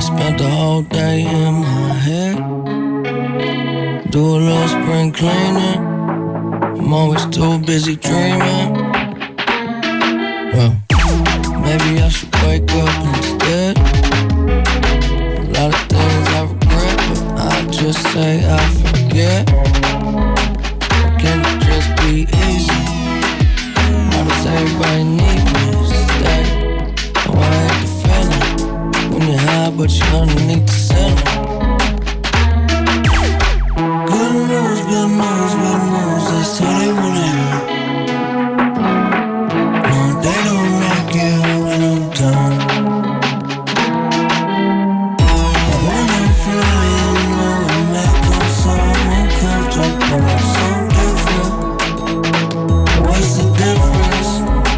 spent the whole day in my head. Do a little spring cleaning. I'm always too busy dreaming. Well, maybe I should wake up instead. A lot of things I regret, but I just say I forget. Why can't it just be easy? Why does everybody need me to stay? Oh, I hate the feeling when you're high but you're underneath the ceiling. Good news, bad news, bad news, that's all they wanna hear. No, they don't like it when I'm done. But when I'm flying, you know it make them so uncomfortable, so different. What's the difference?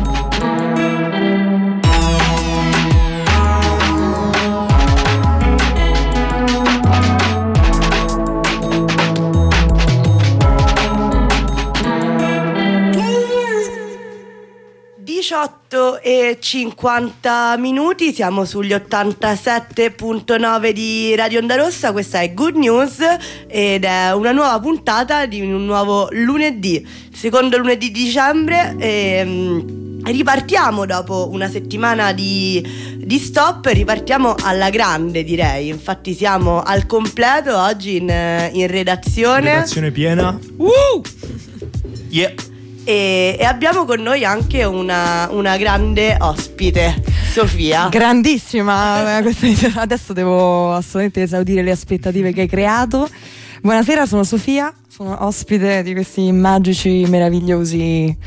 E 50 minuti, siamo sugli 87.9 di Radio Onda Rossa. Questa è Good News ed è una nuova puntata di un nuovo lunedì, secondo lunedì di dicembre. Ripartiamo dopo una settimana di stop, ripartiamo alla grande, direi. Infatti siamo al completo oggi in redazione. Redazione piena. Yeah. E abbiamo con noi anche una grande ospite, Sofia. Grandissima. Adesso devo assolutamente esaudire le aspettative che hai creato. Buonasera, sono Sofia, sono ospite di questi magici, meravigliosi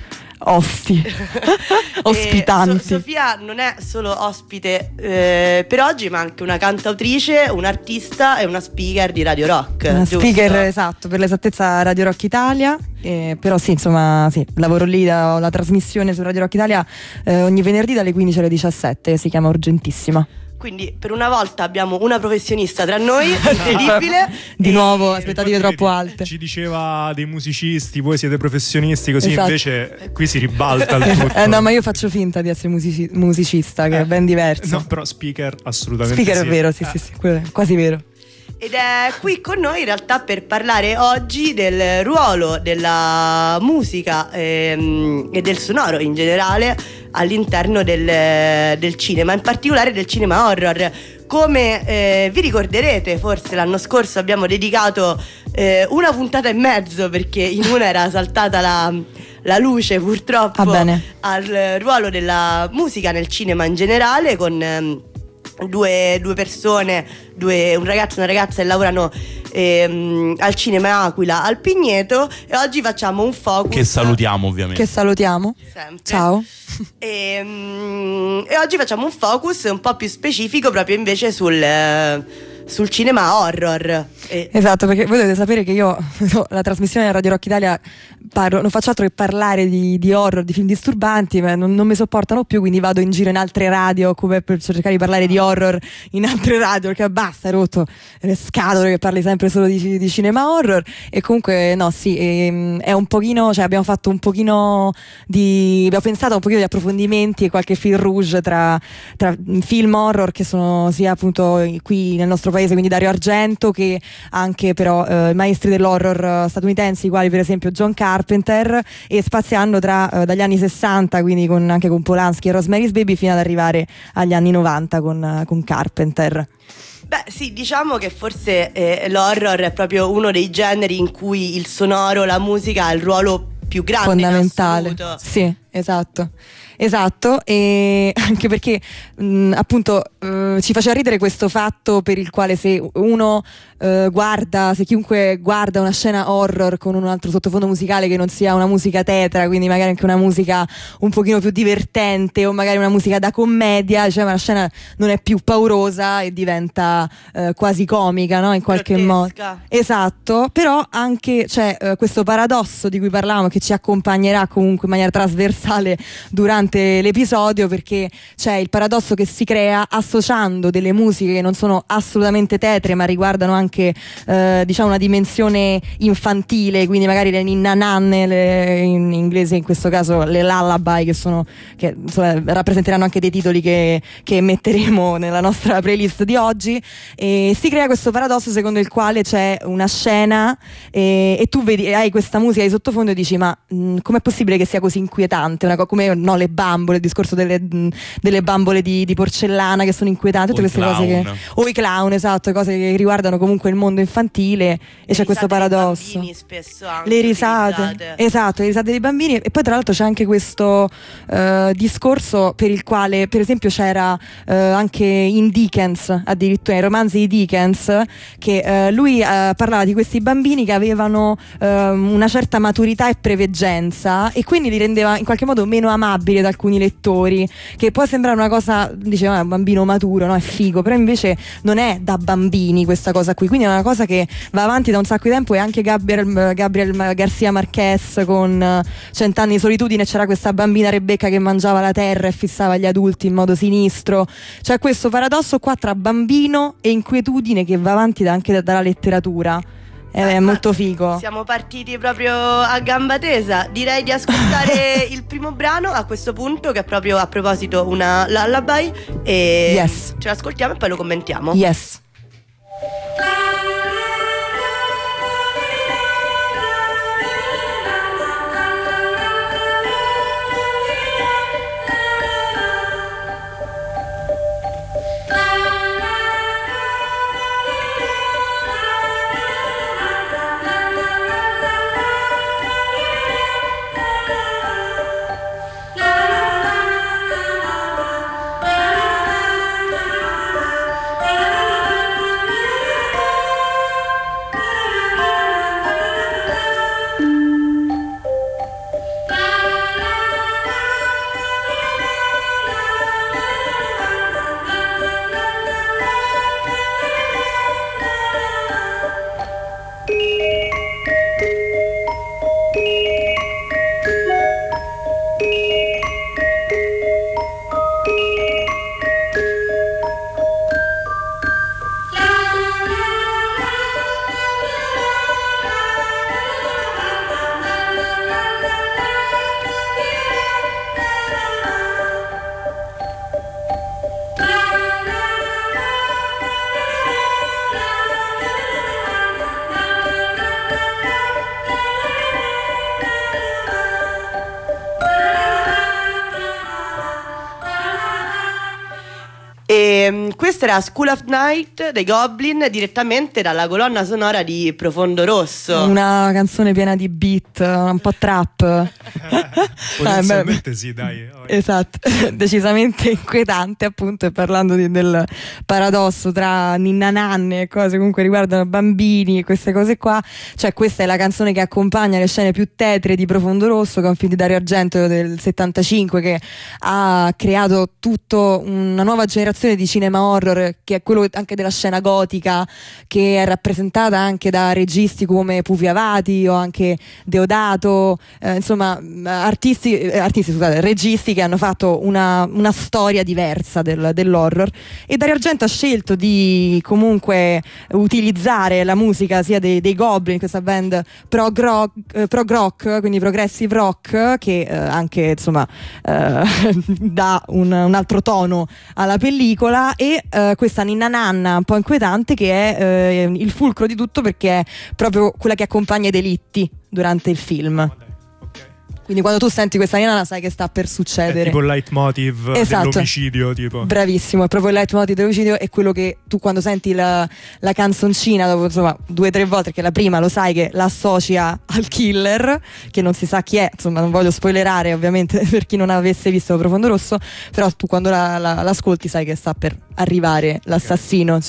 ospitanti. Sofia non è solo ospite per oggi, ma anche una cantautrice, un'artista e una speaker di Radio Rock. Una giusto? Speaker, esatto, per l'esattezza Radio Rock Italia. Però sì, insomma, sì, lavoro lì, ho la trasmissione su Radio Rock Italia ogni venerdì dalle 15 alle 17, si chiama Urgentissima. Quindi per una volta abbiamo una professionista tra noi, incredibile. Di nuovo, aspettative troppo alte. Ci diceva dei musicisti, voi siete professionisti, così esatto. Invece qui si ribalta il tutto. No, ma io faccio finta di essere musicista, che è ben diverso. No, però speaker assolutamente speaker sì. È vero, sì, quasi vero. Ed è qui con noi in realtà per parlare oggi del ruolo della musica e del sonoro in generale all'interno del cinema, in particolare del cinema horror. Come vi ricorderete, forse l'anno scorso abbiamo dedicato una puntata e mezzo, perché in una era saltata la luce purtroppo al ruolo della musica nel cinema in generale, con due persone, un ragazzo e una ragazza che lavorano al cinema Aquila al Pigneto, e oggi facciamo un focus. Che salutiamo ovviamente. Che salutiamo. Sempre. Ciao. E oggi facciamo un focus un po' più specifico proprio invece sul cinema horror. Esatto, perché voi dovete sapere che io la trasmissione a Radio Rock Italia non faccio altro che parlare di horror, di film disturbanti, ma non mi sopportano più, quindi vado in giro in altre radio come per cercare di parlare di horror in altre radio, perché basta, è rotto le scatole che parli sempre solo di cinema horror. E comunque no, sì, è un pochino, cioè abbiamo pensato un pochino di approfondimenti e qualche fil rouge tra film horror che sono sia appunto qui nel nostro paese, quindi Dario Argento, che anche però maestri dell'horror statunitensi, quali per esempio John Carpenter, e spaziando dagli anni 60, quindi anche con Polanski e Rosemary's Baby, fino ad arrivare agli anni 90 con Carpenter. Beh sì, diciamo che forse l'horror è proprio uno dei generi in cui il sonoro, la musica ha il ruolo più grande, fondamentale. Sì, esatto, e anche perché appunto ci faceva ridere questo fatto per il quale se chiunque guarda una scena horror con un altro sottofondo musicale che non sia una musica tetra, quindi magari anche una musica un pochino più divertente o magari una musica da commedia, cioè la scena non è più paurosa e diventa quasi comica, no? In qualche modo. Esatto, però anche c'è questo paradosso di cui parlavamo, che ci accompagnerà comunque in maniera trasversale durante durante l'episodio, perché c'è il paradosso che si crea associando delle musiche che non sono assolutamente tetre ma riguardano anche diciamo una dimensione infantile, quindi magari le ninna nanne, in inglese in questo caso le lullaby, che insomma, rappresenteranno anche dei titoli che metteremo nella nostra playlist di oggi, e si crea questo paradosso secondo il quale c'è una scena e tu vedi, hai questa musica di sottofondo e dici ma com'è possibile che sia così inquietante, come no, le bambole, il discorso delle bambole di porcellana che sono inquietanti, tutte queste cose o i clown, esatto, cose che riguardano comunque il mondo infantile, e c'è questo paradosso, bambini spesso anche le risate, esatto, le risate dei bambini. E poi tra l'altro c'è anche questo discorso per il quale per esempio c'era anche in Dickens, addirittura nei romanzi di Dickens, che lui parlava di questi bambini che avevano una certa maturità e preveggenza, e quindi li rendeva in qualche modo meno amabili da alcuni lettori, che può sembrare una cosa, diceva un bambino maturo, no, è figo, però invece non è da bambini questa cosa qui, quindi è una cosa che va avanti da un sacco di tempo. E anche Gabriel Garcia Marquez con 100 anni di solitudine, c'era questa bambina Rebecca che mangiava la terra e fissava gli adulti in modo sinistro. C'è questo paradosso qua tra bambino e inquietudine che va avanti anche dalla letteratura. È molto figo. Siamo partiti proprio a gamba tesa. Direi di ascoltare il primo brano a questo punto, che è proprio a proposito una lullaby, e yes, ce l'ascoltiamo e poi lo commentiamo. Yes. Questa era School of Night dei Goblin, direttamente dalla colonna sonora di Profondo Rosso. Una canzone piena di beat, un po' trap. Potenzialmente sì, dai. Esatto, decisamente inquietante, appunto, e parlando del paradosso tra ninna nanne e cose comunque riguardano bambini e queste cose qua. Cioè, questa è la canzone che accompagna le scene più tetre di Profondo Rosso, che è un film di Dario Argento del 75, che ha creato tutto una nuova generazione di cinema horror, che è quello anche della scena gotica, che è rappresentata anche da registi come Pupi Avati o anche Deodato, insomma registi che hanno fatto una storia diversa dell'horror. E Dario Argento ha scelto di comunque utilizzare la musica sia dei Goblin, questa band prog rock, quindi progressive rock, che anche insomma dà un altro tono alla pellicola, e questa ninna nanna un po' inquietante, che è il fulcro di tutto, perché è proprio quella che accompagna i delitti durante il film. Quindi quando tu senti questa ninna sai che sta per succedere. È tipo il leitmotiv dell'omicidio, tipo. Bravissimo, è proprio il leitmotiv dell'omicidio, è quello che tu quando senti la canzoncina dopo insomma 2 o 3 volte, perché la prima lo sai che l'associa al killer, che non si sa chi è, insomma non voglio spoilerare ovviamente per chi non avesse visto Profondo Rosso, però tu quando l'ascolti sai che sta per arrivare l'assassino, insomma.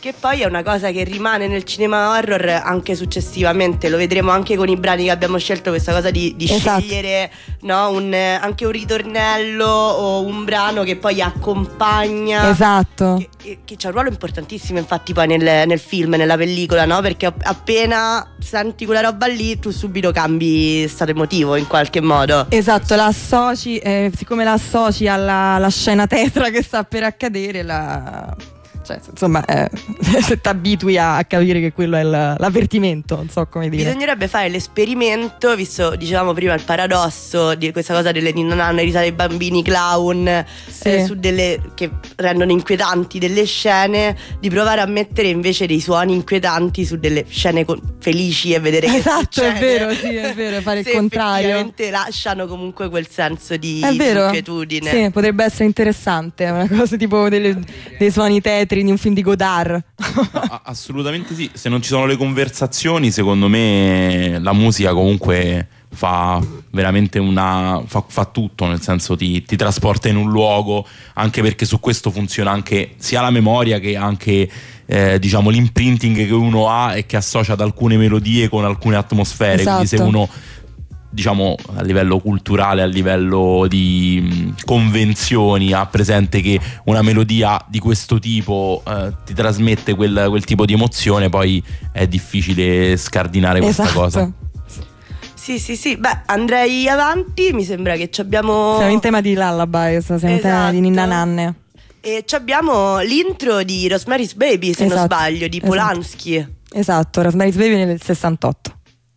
Che poi è una cosa che rimane nel cinema horror anche successivamente, lo vedremo anche con i brani che abbiamo scelto, questa cosa di Esatto. scegliere, no, anche un ritornello o un brano che poi accompagna. Esatto. Che c'ha un ruolo importantissimo infatti poi nel film, nella pellicola, no? Perché appena senti quella roba lì tu subito cambi stato emotivo in qualche modo. Esatto, la associ, siccome la associ alla scena tetra che sta per accadere, cioè, insomma, ti abitui a capire che quello è l'avvertimento, non so come dire. Bisognerebbe fare l'esperimento, visto, dicevamo prima, il paradosso di questa cosa delle ninna nanne, risate ai bambini clown, Sì. su delle che rendono inquietanti delle scene, di provare a mettere invece dei suoni inquietanti su delle scene felici e vedere che Esatto, succede. è vero, sì, è vero, fare il Se contrario. effettivamente lasciano comunque quel senso di È vero, inquietudine. sì, potrebbe essere interessante, una cosa tipo dei suoni tetri di un film di Godard. No, assolutamente sì. Se non ci sono le conversazioni, secondo me la musica comunque fa veramente fa tutto, nel senso ti trasporta in un luogo, anche perché su questo funziona anche sia la memoria che anche diciamo l'imprinting che uno ha e che associa ad alcune melodie con alcune atmosfere. Esatto. Quindi se uno, diciamo, a livello culturale, a livello di convenzioni, ha presente che una melodia di questo tipo ti trasmette quel tipo di emozione, poi è difficile scardinare questa Esatto. cosa. Sì. Beh, andrei avanti. Mi sembra che ci abbiamo. Siamo in tema di lullaby, siamo in tema di ninna nanne. E ci abbiamo l'intro di Rosemary's Baby, se non Esatto, sbaglio, di esatto. Polanski. Esatto, Rosemary's Baby nel 68.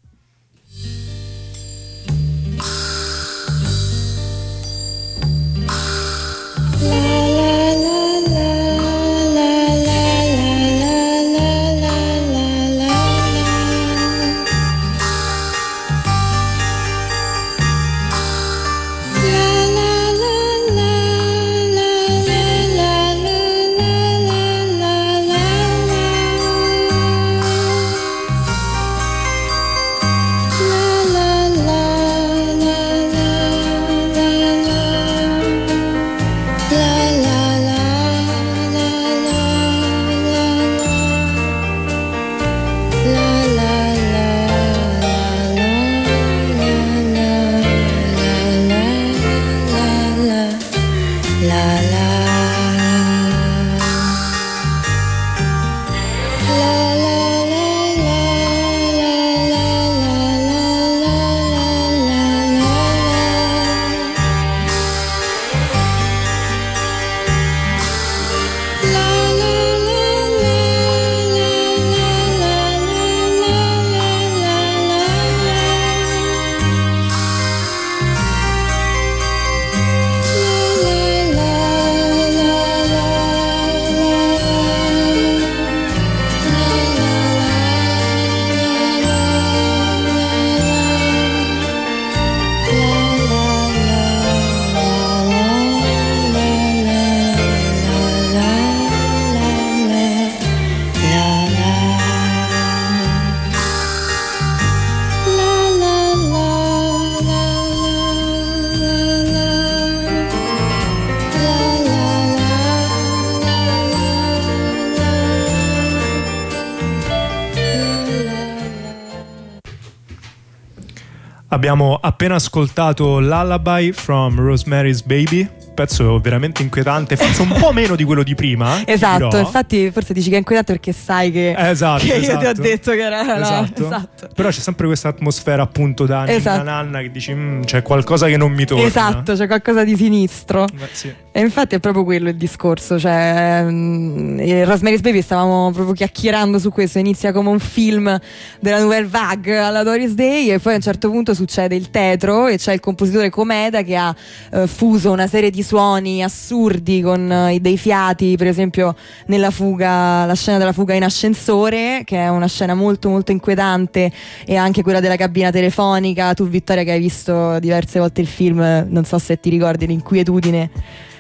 Abbiamo appena ascoltato Lullaby from Rosemary's Baby, pezzo veramente inquietante, forse un po' meno di quello di prima. Esatto, dirò. infatti forse dici che è inquietante perché sai che, Esatto, che io ti ho esatto. detto che era Esatto. Però c'è sempre questa atmosfera appunto da Esatto. ninna nanna che dici c'è qualcosa che non mi torna. Esatto, c'è qualcosa di sinistro. Beh, sì. E infatti è proprio quello il discorso, cioè Rosemary's Baby, stavamo proprio chiacchierando su questo, inizia come un film della Nouvelle Vague alla Doris Day e poi a un certo punto succede il tetro e c'è il compositore Comeda che ha fuso una serie di suoni assurdi con dei fiati, per esempio nella fuga, la scena della fuga in ascensore, che è una scena molto molto inquietante, e anche quella della cabina telefonica. Tu Vittoria che hai visto diverse volte il film, non so se ti ricordi l'inquietudine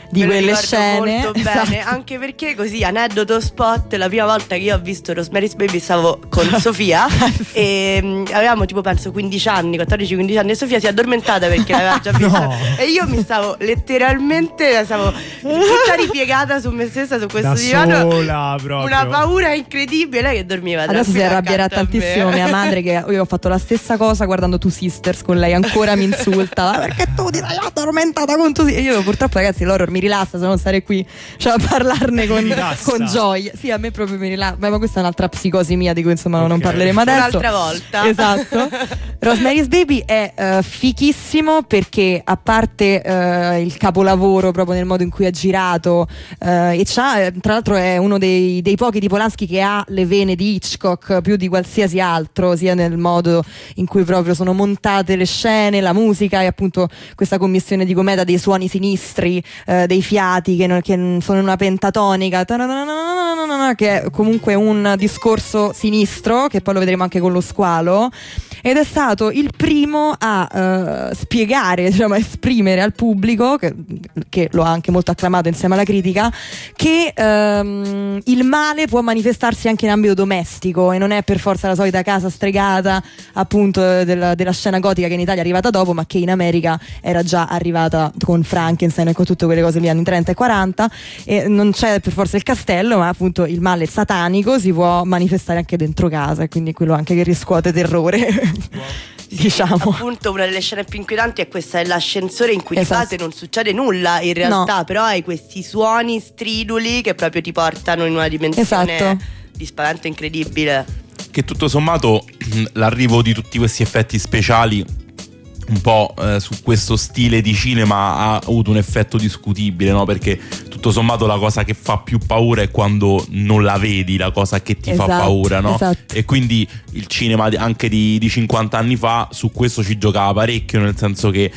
di Me lo quelle ricordo scene. molto bene, Esatto. anche perché così, aneddoto spot, la prima volta che io ho visto Rosemary's Baby stavo con Sofia e avevamo tipo penso 15 anni, 14-15 anni, e Sofia si è addormentata perché l'aveva già vista. No. E io mi stavo letteralmente tutta ripiegata su me stessa, su questo Da divano, sola proprio. una paura incredibile, lei che dormiva Adesso si tranquilla arrabbierà accanto a me. tantissimo mia madre, che io ho fatto la stessa cosa guardando Two Sisters con lei, ancora mi insulta perché tu ti sei addormentata con Two Sisters. Io purtroppo, ragazzi, l'horror mi rilassa, se non stare qui, cioè, a parlarne con gioia. Sì, a me proprio mi rilassa, ma questa è un'altra psicosi mia di cui insomma non Ok. parleremo adesso. Un'altra volta. Esatto. Rosemary's Baby è fichissimo perché, a parte il capolavoro proprio nel modo in cui è girato, e c'ha, tra l'altro è uno dei pochi di Polanski che ha le vene di Hitchcock più di qualsiasi altro, sia nel modo in cui proprio sono montate le scene, la musica, e appunto questa commissione di commedia dei suoni sinistri, dei fiati che sono in una pentatonica, che è comunque un discorso sinistro, che poi lo vedremo anche con Lo Squalo, ed è stato il primo a spiegare, diciamo, a esprimere al pubblico, che lo ha anche molto acclamato insieme alla critica, che il male può manifestarsi anche in ambito domestico e non è per forza la solita casa stregata, appunto, della scena gotica che in Italia è arrivata dopo, ma che in America era già arrivata con Frankenstein e con tutte quelle cose lì anni 30 e 40, e non c'è per forza il castello, ma appunto il male satanico si può manifestare anche dentro casa, e quindi è quello anche che riscuote terrore. Diciamo, appunto una delle scene più inquietanti è questa dell'ascensore, in cui Esatto. di base non succede nulla in realtà, No. però hai questi suoni striduli che proprio ti portano in una dimensione Esatto. di spavento incredibile. Che tutto sommato l'arrivo di tutti questi effetti speciali un po' su questo stile di cinema ha avuto un effetto discutibile, no? Perché tutto sommato la cosa che fa più paura è quando non la vedi, la cosa che ti fa Esatto, paura, no? esatto. E quindi il cinema anche di 50 anni fa su questo ci giocava parecchio, nel senso che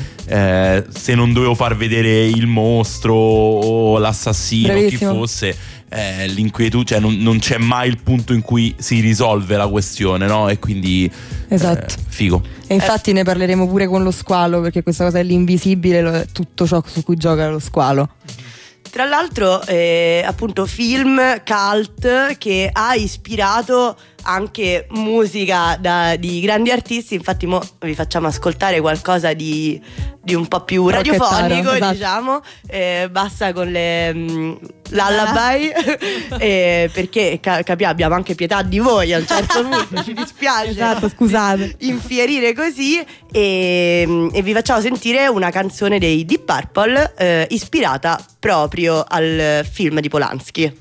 se non dovevo far vedere il mostro o l'assassino, Bravissimo. chi fosse, l'inquietudine, cioè non c'è mai il punto in cui si risolve la questione, no? E quindi Esatto. figo. E infatti ne parleremo pure con Lo Squalo, perché questa cosa dell'invisibile è tutto ciò su cui gioca Lo Squalo. Tra l'altro appunto film cult che ha ispirato anche musica di grandi artisti. Infatti mo vi facciamo ascoltare qualcosa di un po' più Rocchettaro, radiofonico, esatto. diciamo. Basta con le lullaby perché abbiamo anche pietà di voi a un certo punto, ci dispiace. Esatto, scusate. Infierire così, e vi facciamo sentire una canzone dei Deep Purple ispirata proprio al film di Polanski.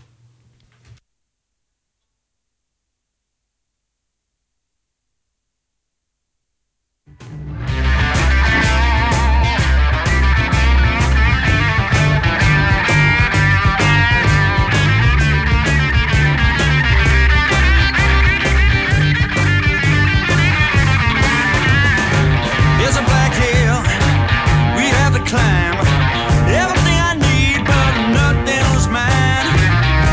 There's a black hill we have to climb. Everything I need, but nothing was mine.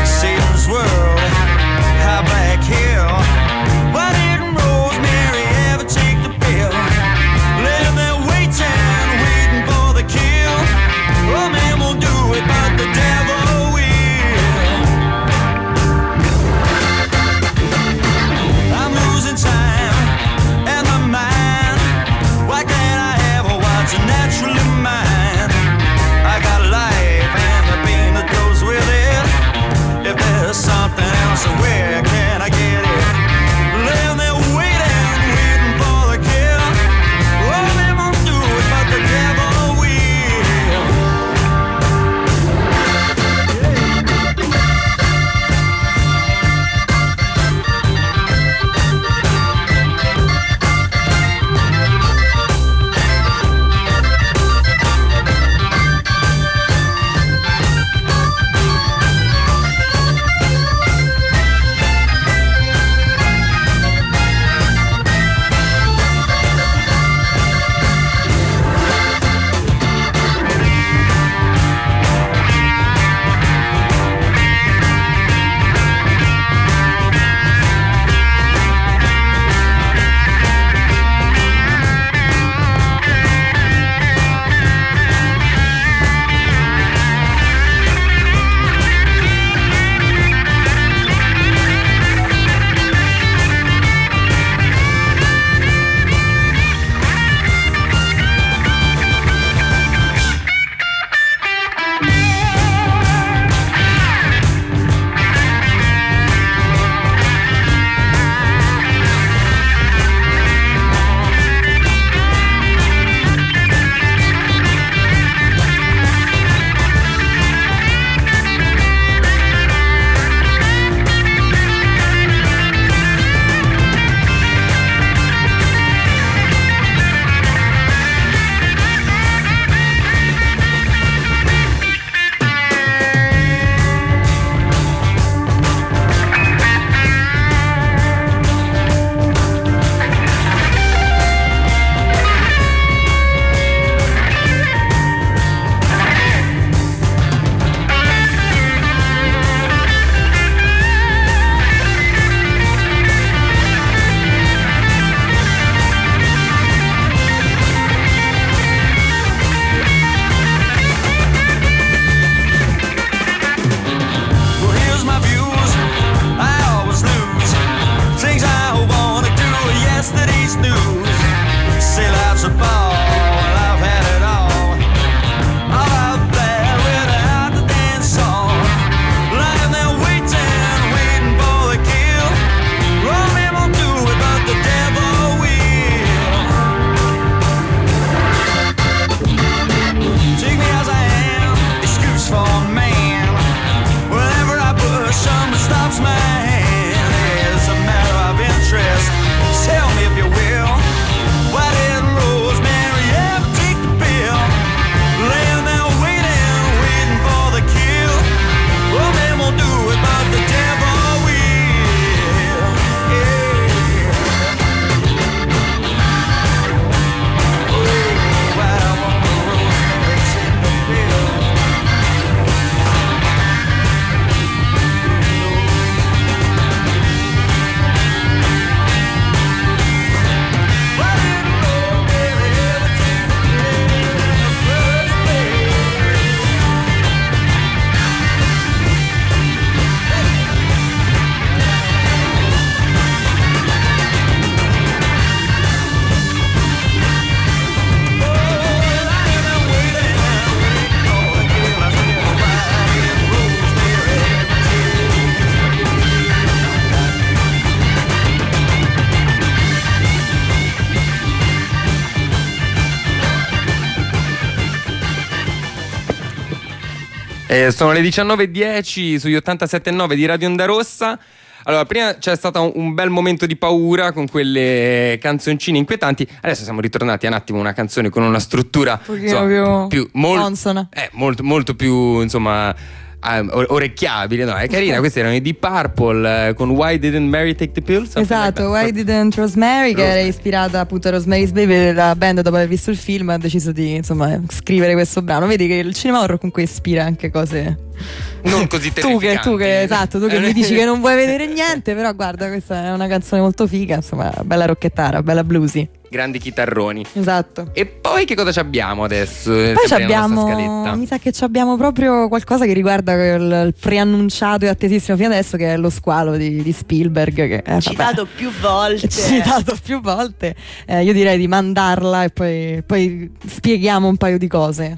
Sono le 19:10 sugli 87.9 di Radio Onda Rossa. Allora, prima c'è stato un bel momento di paura con quelle canzoncine inquietanti. Adesso siamo ritornati un attimo a una canzone con una struttura più consona. Molto più, insomma, orecchiabile, no? È carina. Questi erano i Deep Purple con Why Didn't Mary Take the Pill? Esatto, Why Didn't Rosemary, che era ispirata appunto a Rosemary's Baby. La band, dopo aver visto il film, ha deciso di, insomma, scrivere questo brano. Vedi che il cinema horror comunque ispira anche cose non così terrificanti. tu che mi dici che non vuoi vedere niente, però guarda, questa è una canzone molto figa, insomma, bella rocchettara, bella bluesy. Grandi chitarroni. Esatto. E poi che cosa ci abbiamo adesso? Poi mi sa che abbiamo proprio qualcosa che riguarda il preannunciato e attesissimo fino adesso, che è Lo squalo di Spielberg, che è citato più volte. Io direi di mandarla e poi spieghiamo un paio di cose.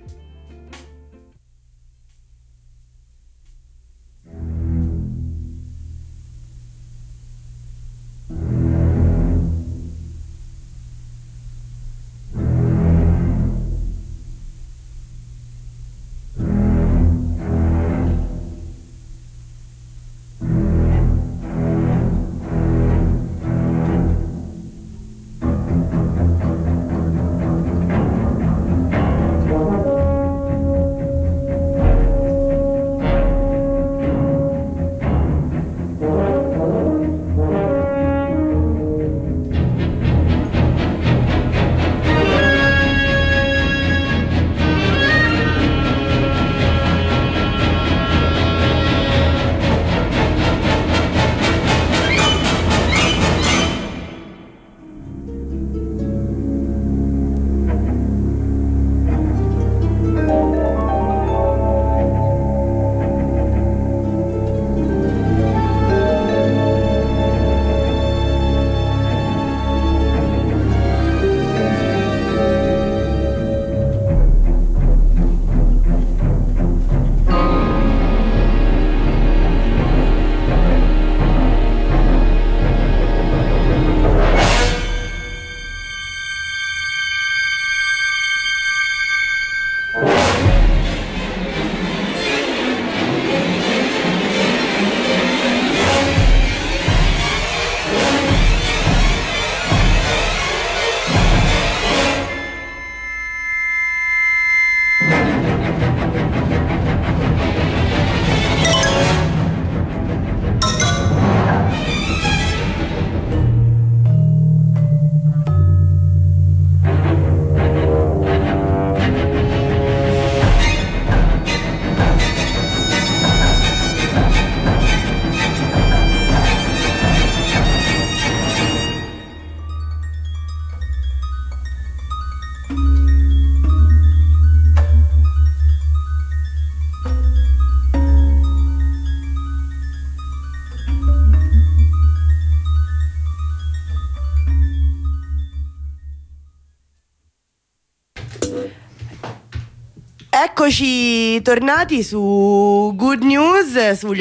Eccoci tornati su Good News sugli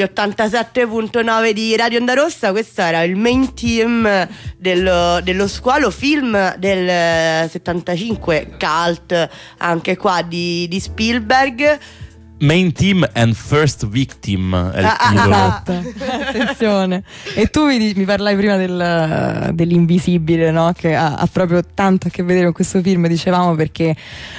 87.9 di Radio Onda Rossa. Questo era il main team dello Squalo, film del 75, cult anche qua di Spielberg. Main Team and First Victim è il titolo. Esatto. Attenzione. E tu mi parlai prima dell'invisibile, no? Che ha proprio tanto a che vedere con questo film, dicevamo, perché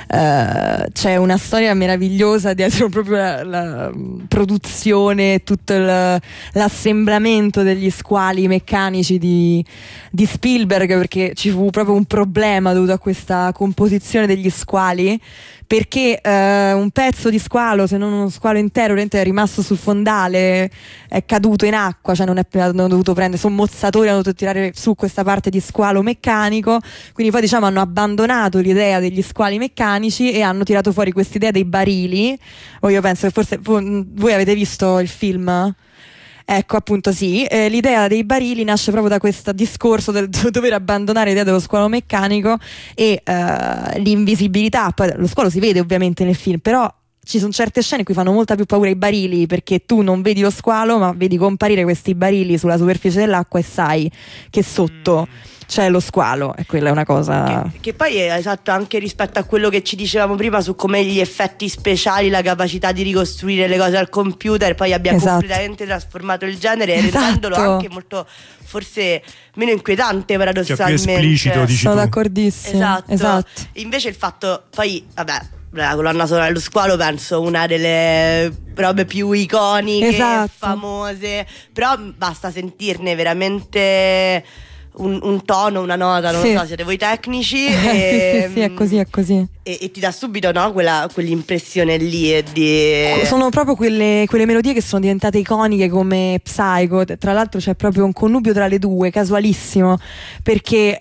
c'è una storia meravigliosa dietro proprio la produzione, tutto l'assemblamento degli squali meccanici di Spielberg, perché ci fu proprio un problema dovuto a questa composizione degli squali, perché un pezzo di squalo, se non uno squalo intero, è rimasto sul fondale, è caduto in acqua, cioè hanno dovuto prendere sommozzatori, hanno dovuto tirare su questa parte di squalo meccanico, quindi poi diciamo hanno abbandonato l'idea degli squali meccanici e hanno tirato fuori quest'idea dei barili. Io penso che forse voi avete visto il film? Ecco, appunto, sì, l'idea dei barili nasce proprio da questo discorso del dover abbandonare l'idea dello squalo meccanico e l'invisibilità. Poi lo squalo si vede ovviamente nel film, però ci sono certe scene in cui fanno molta più paura i barili, perché tu non vedi lo squalo ma vedi comparire questi barili sulla superficie dell'acqua e sai che sotto c'è lo squalo, e quella è una cosa che poi è esatto anche rispetto a quello che ci dicevamo prima su come gli effetti speciali, la capacità di ricostruire le cose al computer poi abbia completamente trasformato il genere, rendendolo anche molto forse meno inquietante paradossalmente, cioè, più esplicito, dici sono tu. d'accordissimo. Esatto. Invece il fatto poi vabbè, la colonna sonora dello squalo penso una delle robe più iconiche, famose, però basta sentirne veramente un tono, una nota, non lo so, siete voi tecnici sì, è così. E ti dà subito, no, quell'impressione lì sono proprio quelle melodie che sono diventate iconiche come Psycho. Tra l'altro c'è proprio un connubio tra le due casualissimo, perché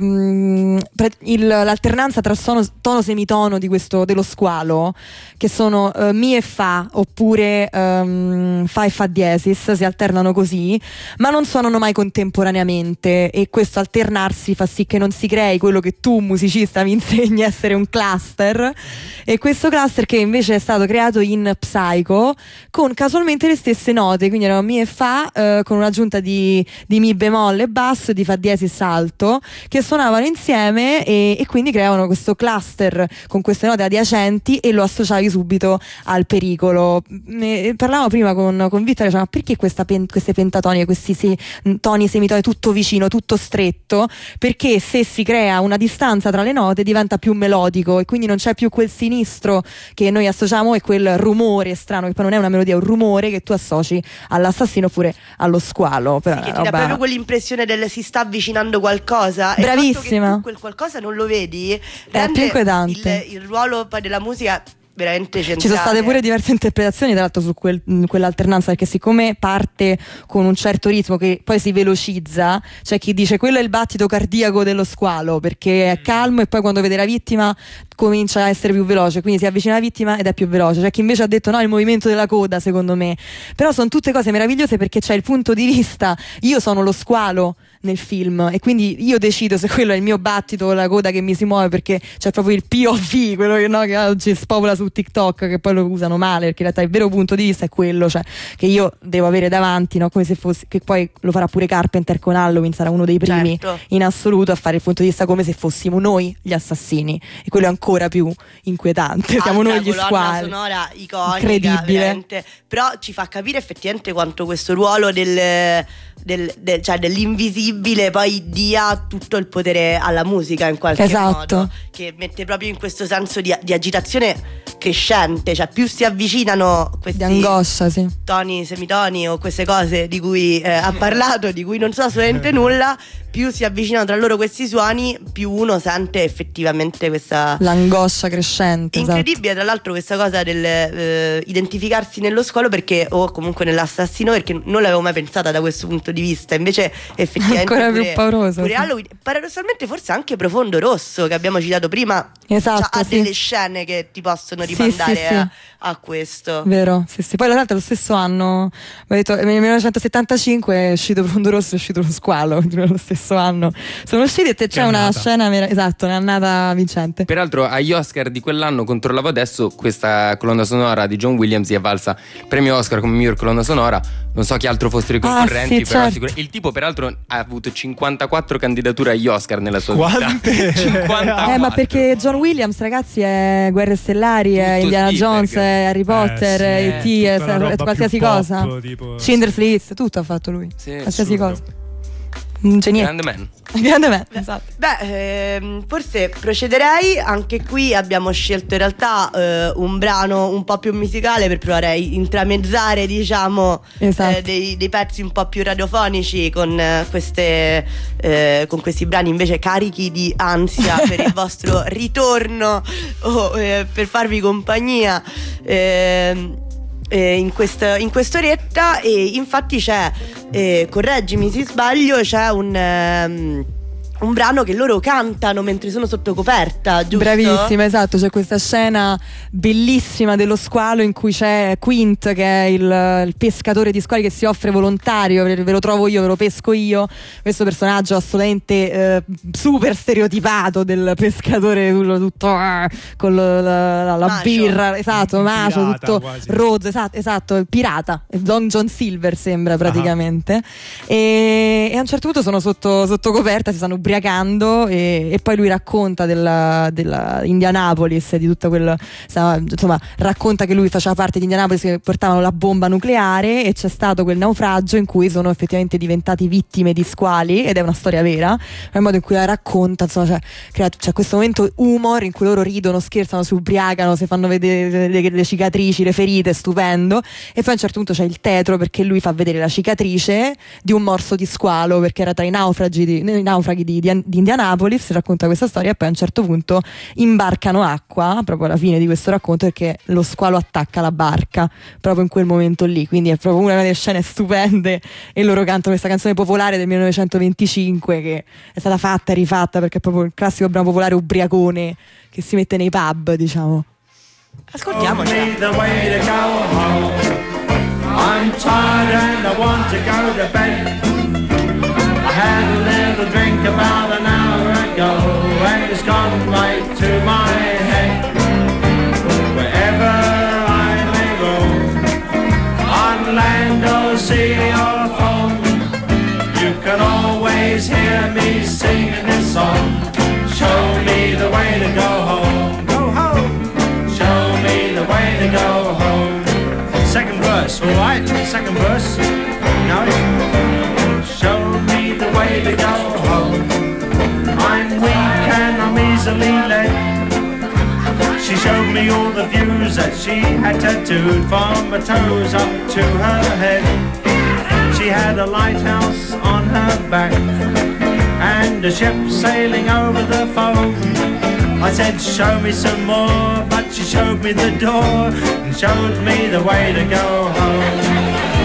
l'alternanza tra tono semitono dello squalo, che sono mi e fa, oppure fa e fa diesis, si alternano così, ma non suonano mai contemporaneamente, e questo alternarsi fa sì che non si crei quello che tu musicista mi insegni a essere un cluster, e questo cluster che invece è stato creato in Psycho con casualmente le stesse note, quindi erano mi e fa con un'aggiunta di mi bemolle basso e di fa diesis alto, che suonavano insieme e quindi creavano questo cluster con queste note adiacenti, e lo associavi subito al pericolo. Parlavamo prima con Vittorio, diceva, ma perché queste pentatoniche, questi toni semitoni tutto vicino, tutto stretto? Perché se si crea una distanza tra le note diventa più melodico, e quindi non c'è più quel sinistro che noi associamo e quel rumore strano, che poi non è una melodia, è un rumore che tu associ all'assassino oppure allo squalo. Però sì, che ti dà proprio quell'impressione del si sta avvicinando qualcosa. Bravissima. E il fatto che tu quel qualcosa non lo vedi è più inquietante. Il ruolo poi della musica veramente centrale. Ci sono state pure diverse interpretazioni tra l'altro su quell'alternanza, perché siccome parte con un certo ritmo che poi si velocizza, c'è chi dice quello è il battito cardiaco dello squalo perché è calmo, e poi quando vede la vittima comincia a essere più veloce, quindi si avvicina alla vittima ed è più veloce. C'è chi invece ha detto no, è il movimento della coda, secondo me. Però sono tutte cose meravigliose, perché c'è il punto di vista, io sono lo squalo nel film e quindi io decido se quello è il mio battito o la coda che mi si muove, perché c'è proprio il POV, quello che oggi spopola su TikTok, che poi lo usano male, perché in realtà il vero punto di vista è quello, cioè che io devo avere davanti, no? Come se fosse, che poi lo farà pure Carpenter con Halloween, sarà uno dei primi in assoluto a fare il punto di vista come se fossimo noi gli assassini, e quello è ancora più inquietante. Siamo noi gli squali. Sonora iconica, incredibile, veramente. Però ci fa capire effettivamente quanto questo ruolo cioè dell'invisibile poi dia tutto il potere alla musica in qualche modo, che mette proprio in questo senso di agitazione crescente, cioè più si avvicinano questi di angoscia, toni, semitoni o queste cose di cui ha parlato, di cui non so assolutamente nulla, più si avvicinano tra loro questi suoni, più uno sente effettivamente questa l'angoscia crescente. Incredibile, tra l'altro, questa cosa del identificarsi nello squalo, perché o comunque nell'assassino, perché non l'avevo mai pensata da questo punto di vista. Invece effettivamente ancora più pauroso, pure Halloween, paradossalmente forse anche Profondo Rosso, che abbiamo citato prima, ha delle scene che ti possono rimandare a questo. Vero, sì. Poi tra l'altro lo stesso anno, ho detto, nel 1975 è uscito Profondo Rosso, è uscito Lo Squalo, lo stesso anno sono usciti, e c'è una scena un'annata vincente. Peraltro agli Oscar di quell'anno, controllavo adesso, questa colonna sonora di John Williams è valsa il premio Oscar come miglior colonna sonora. Non so chi altro fossero i concorrenti, però il tipo peraltro ha avuto 54 candidature agli Oscar nella sua vita. 54. Ma perché John Williams, ragazzi, è Guerre Stellari, è Indiana Jones, è Harry Potter, E.T., è qualsiasi cosa, Schindler's List, tutto ha fatto lui, qualsiasi cosa. Grande man. Esatto. Forse procederei. Anche qui abbiamo scelto in realtà un brano un po' più musicale per provare a intramezzare, diciamo, dei pezzi un po' più radiofonici con questi brani invece carichi di ansia per il vostro ritorno o per farvi compagnia in quest'oretta. E infatti c'è, correggimi se sbaglio, c'è un un brano che loro cantano mentre sono sotto coperta, giusto? Bravissima, esatto, c'è questa scena bellissima dello squalo in cui c'è Quint, che è il pescatore di squali, che si offre volontario: ve lo trovo io, ve lo pesco io. Questo personaggio assolutamente super stereotipato del pescatore, tutto con la Macio. birra, esatto, Un macio, pirata tutto quasi. rozzo, esatto, il pirata, John Silver sembra praticamente. E a un certo punto sono sotto coperta, si stanno ubriacando e poi lui racconta della Indianapolis, di tutto quello, insomma, racconta che lui faceva parte di Indianapolis, che portavano la bomba nucleare, e c'è stato quel naufragio in cui sono effettivamente diventati vittime di squali, ed è una storia vera. Ma il modo in cui la racconta, insomma, c'è questo momento humor in cui loro ridono, scherzano, si ubriacano, si fanno vedere le cicatrici, le ferite, stupendo. E poi a un certo punto c'è il tetro, perché lui fa vedere la cicatrice di un morso di squalo, perché era tra i naufraghi di Indianapolis. Racconta questa storia, e poi a un certo punto imbarcano acqua, proprio alla fine di questo racconto, perché lo squalo attacca la barca proprio in quel momento lì. Quindi è proprio una delle scene stupende, e loro cantano questa canzone popolare del 1925 che è stata fatta e rifatta, perché è proprio il classico brano popolare ubriacone che si mette nei pub, diciamo. Ascoltiamoci. The way to go home. I'm tired and I want to go to bed. I had a little drink about an hour ago, and it's gone right to my head. Wherever I may roam, on land or sea or foam, you can always hear me singing this song. Show me the way to go home. Go home. Show me the way to go home. Second verse, alright? Second verse. No. Show me the way to go home. I'm weak and I'm easily led. She showed me all the views that she had tattooed from her toes up to her head. She had a lighthouse on her back and a ship sailing over the foam. I said, show me some more, but she showed me the door and showed me the way to go home.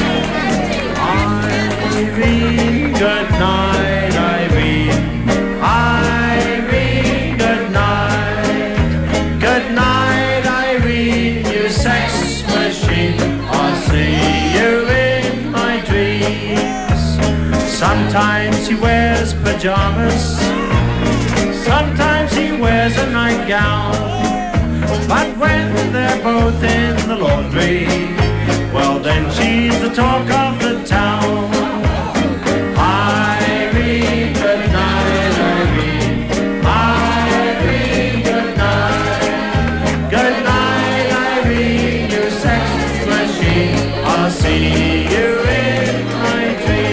Irene, good night, Irene. Irene, good night. Good night, Irene, you sex machine. I'll see you in my dreams. Sometimes he wears pajamas, sometimes he wears a nightgown, but when they're both in the laundry, well then she's the talk of the town. Irene, good night, Irene. Irene, good night. Good night, Irene, you sex machine. I'll see you in my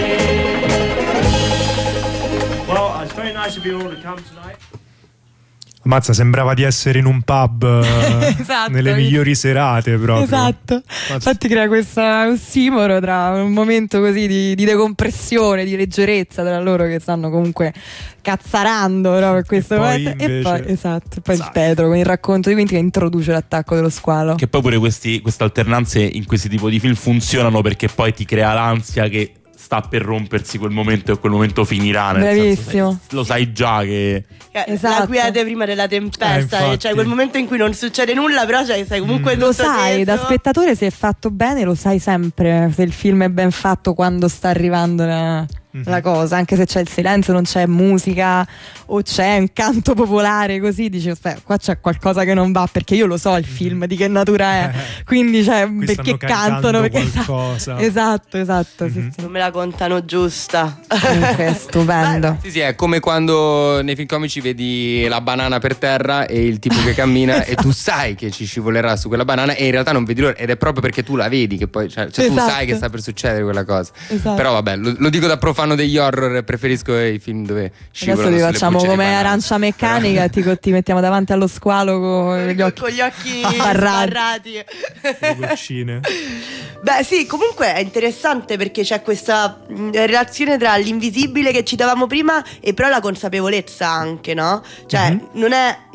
dreams. Well, it's very nice of you all to come tonight. Mazza, sembrava di essere in un pub Esatto, nelle migliori serate proprio. Esatto, infatti crea questa ossimoro tra un momento così di decompressione, di leggerezza tra loro, che stanno comunque cazzarando, no, per questo momento, e poi esatto, poi il tetro con il racconto di Quint che introduce l'attacco dello squalo. Che poi pure queste alternanze in questi tipi di film funzionano, perché poi ti crea l'ansia che sta per rompersi quel momento e quel momento finirà. Bravissimo. Senso, lo sai già che La quiete prima della tempesta, infatti. cioè quel momento in cui non succede nulla, però cioè, sai comunque Lo tutto sai, da teso. spettatore, se è fatto bene, lo sai sempre se il film è ben fatto quando sta arrivando la cosa, anche se c'è il silenzio, non c'è musica o c'è un canto popolare, così dici aspetta, qua c'è qualcosa che non va, perché io lo so il film di che natura è, quindi cioè, Qui perché stanno cantano, perché qualcosa. esatto, sì, Non me la contano giusta. Comunque è stupendo. Sì, è come quando nei film comici vedi la banana per terra e il tipo che cammina e tu sai che ci scivolerà su quella banana, e in realtà non vedi l'ora, ed è proprio perché tu la vedi che poi cioè tu Esatto. sai che sta per succedere quella cosa. Esatto. Però vabbè, lo dico da profano degli horror, preferisco i film dove scivolano Adesso ti sulle facciamo bucce di come banana. Arancia Meccanica, ti mettiamo davanti allo squalo con gli occhi Con gli occhi sbarrati. sbarrati. Le goccine. Beh sì, comunque è interessante perché c'è questa relazione tra l'invisibile che citavamo prima e però la consapevolezza anche, no? Cioè non è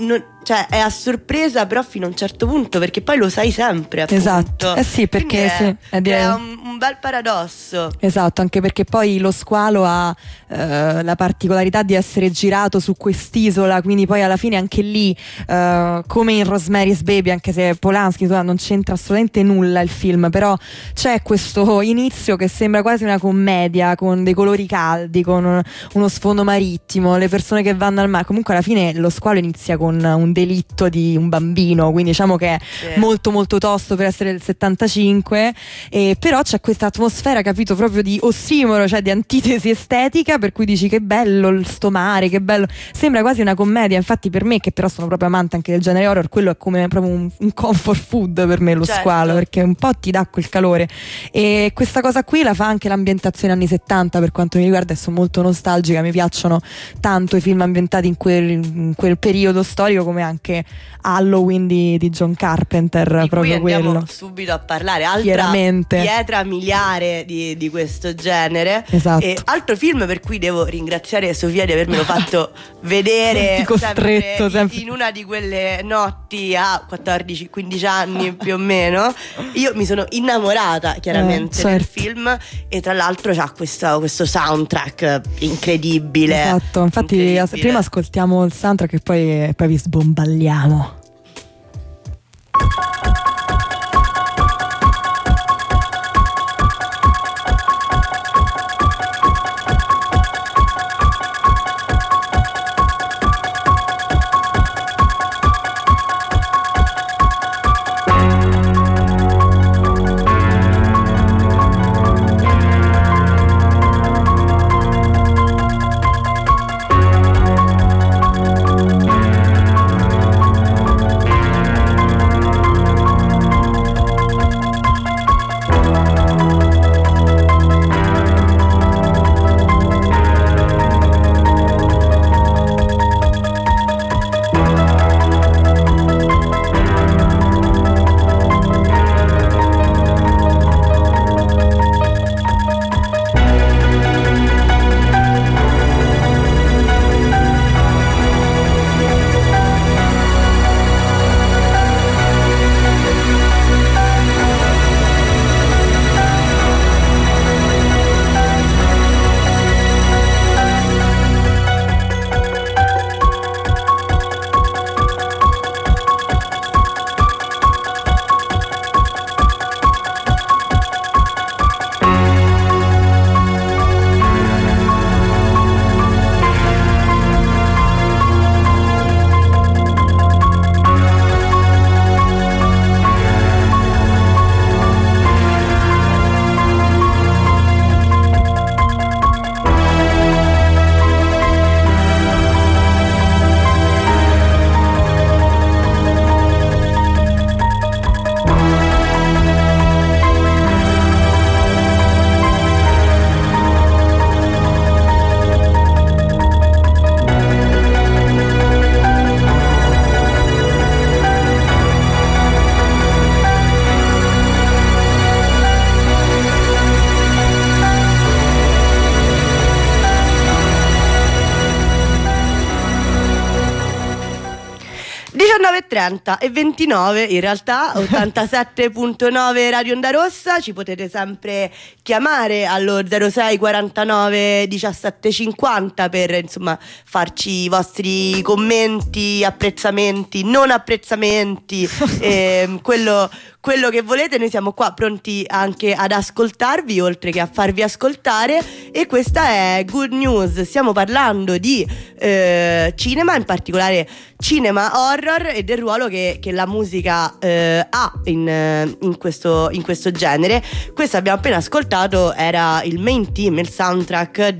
cioè è a sorpresa però fino a un certo punto, perché poi lo sai sempre, appunto. Esatto. Sì, perché Quindi sì, è un bel paradosso. Esatto, anche perché poi Lo Squalo ha la particolarità di essere girato su quest'isola, quindi poi alla fine anche lì, come in Rosemary's Baby, anche se Polanski non c'entra assolutamente nulla il film, però c'è questo inizio che sembra quasi una commedia, con dei colori caldi, con uno sfondo marittimo, le persone che vanno al mare. Comunque alla fine Lo Squalo inizia con un delitto di un bambino, quindi diciamo che è molto molto tosto per essere del 75, però c'è questa atmosfera, capito, proprio di ossimoro, cioè di antitesi estetica, per cui dici che bello sto mare, che bello, sembra quasi una commedia. Infatti per me, che però sono proprio amante anche del genere horror, quello è come proprio un comfort food per me, Lo Squalo, perché un po' ti dà quel calore, e questa cosa qui la fa anche l'ambientazione anni 70 per quanto mi riguarda, e sono molto nostalgica, mi piacciono tanto i film ambientati in quel periodo storico, come anche Halloween di John Carpenter, proprio quello. Andiamo subito a parlare, altra pietra miliare di questo genere. Esatto. E altro film per cui devo ringraziare Sofia di avermelo fatto vedere costretto, sempre in una di quelle notti a 14-15 anni più o meno. Io mi sono innamorata chiaramente del film, e tra l'altro c'ha questo soundtrack incredibile. Esatto, infatti prima ascoltiamo il soundtrack e poi vi sbomballiamo. e 29 in realtà, 87.9 Radio Onda Rossa. Ci potete sempre chiamare allo 06 49 17 50 per insomma farci i vostri commenti, apprezzamenti, non apprezzamenti, quello che volete. Noi siamo qua pronti anche ad ascoltarvi, oltre che a farvi ascoltare, e questa è Good News. Stiamo parlando di cinema, in particolare cinema horror, e del ruolo che la musica ha in questo genere. Questo abbiamo appena ascoltato era il main theme, il soundtrack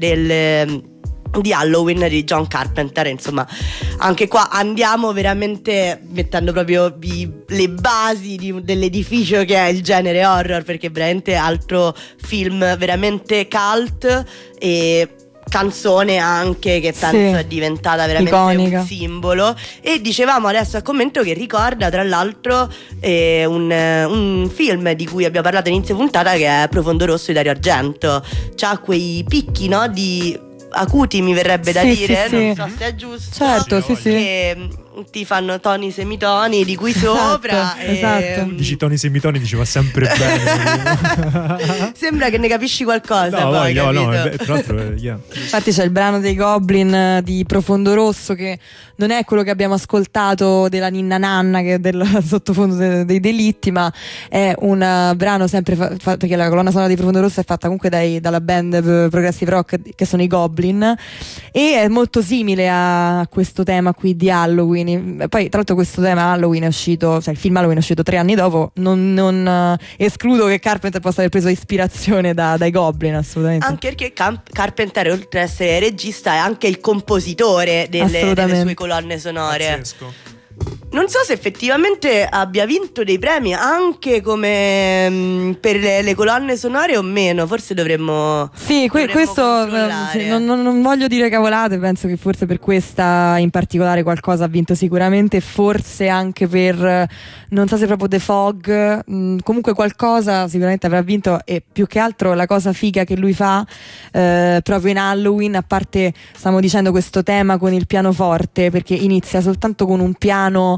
di Halloween di John Carpenter. Insomma, anche qua andiamo veramente mettendo proprio le basi dell'edificio che è il genere horror, perché veramente altro film veramente cult, e canzone anche che penso è diventata veramente iconica, un simbolo. E dicevamo adesso a commento che ricorda tra l'altro un film di cui abbiamo parlato inizio puntata, che è Profondo Rosso di Dario Argento. C'ha quei picchi, no, di acuti, mi verrebbe da dire, non so se è giusto, certo, che ti fanno toni semitoni di qui sopra. Esatto. Dici toni semitoni, diceva sempre bene. Sembra che ne capisci qualcosa. No, poi, no, capito? tra l'altro, yeah. Infatti c'è il brano dei Goblin di Profondo Rosso, che non è quello che abbiamo ascoltato della Ninna Nanna, che è del sottofondo dei delitti, ma è un brano sempre perché la colonna sonora di Profondo Rosso è fatta comunque dalla band progressive rock che sono i Goblin, e è molto simile a questo tema qui di Halloween. Poi tra l'altro questo tema Halloween è uscito, cioè il film Halloween è uscito 3 anni dopo. Non escludo che Carpenter possa aver preso ispirazione dai Goblin, assolutamente. Anche perché Carpenter, oltre ad essere regista, è anche il compositore delle sue colonne sonore. Pazzesco. Non so se effettivamente abbia vinto dei premi anche come per le colonne sonore o meno. Forse dovremmo. Sì, questo controllare. non voglio dire cavolate, penso che forse per questa in particolare qualcosa ha vinto sicuramente, forse anche per non so se proprio The Fog, comunque qualcosa sicuramente avrà vinto. E più che altro la cosa figa che lui fa proprio in Halloween, a parte stiamo dicendo questo tema con il pianoforte, perché inizia soltanto con un piano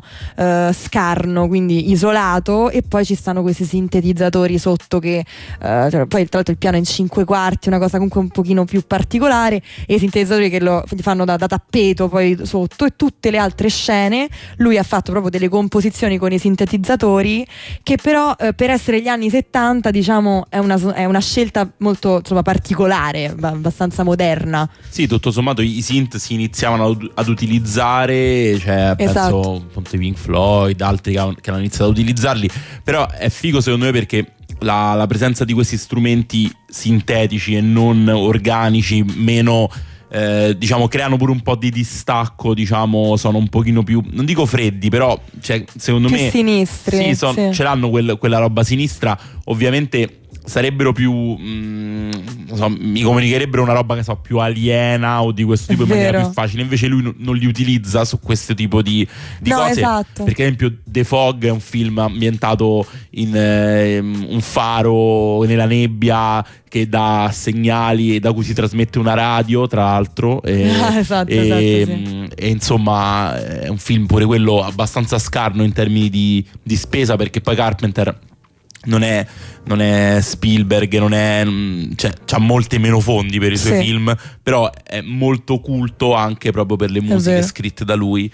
scarno, quindi isolato, e poi ci stanno questi sintetizzatori sotto che cioè, poi tra l'altro il piano è in 5/4, una cosa comunque un pochino più particolare, e i sintetizzatori che lo fanno da tappeto poi sotto, e tutte le altre scene lui ha fatto proprio delle composizioni con i sintetizzatori che però per essere gli anni 70 diciamo è una scelta molto insomma particolare, abbastanza moderna. Sì, tutto sommato i synth si iniziavano ad utilizzare, cioè Esatto. penso Pink Floyd, altri che hanno iniziato ad utilizzarli, però è figo secondo me perché la presenza di questi strumenti sintetici e non organici, meno diciamo, creano pure un po' di distacco, diciamo, sono un pochino più, non dico freddi, però cioè, secondo più me sinistri, sì. Ce l'hanno quella roba sinistra. Ovviamente sarebbero più non so, mi comunicherebbero una roba che so più aliena o di questo tipo in maniera più facile, invece lui non li utilizza su questo tipo di cose. Esatto. Perché ad esempio The Fog è un film ambientato in un faro nella nebbia che dà segnali, da cui si trasmette una radio tra l'altro esatto, sì. E insomma è un film pure quello abbastanza scarno in termini di spesa, perché poi Carpenter non è Spielberg, cioè c'ha molte meno fondi per i suoi film, però è molto culto anche proprio per le musiche scritte da lui,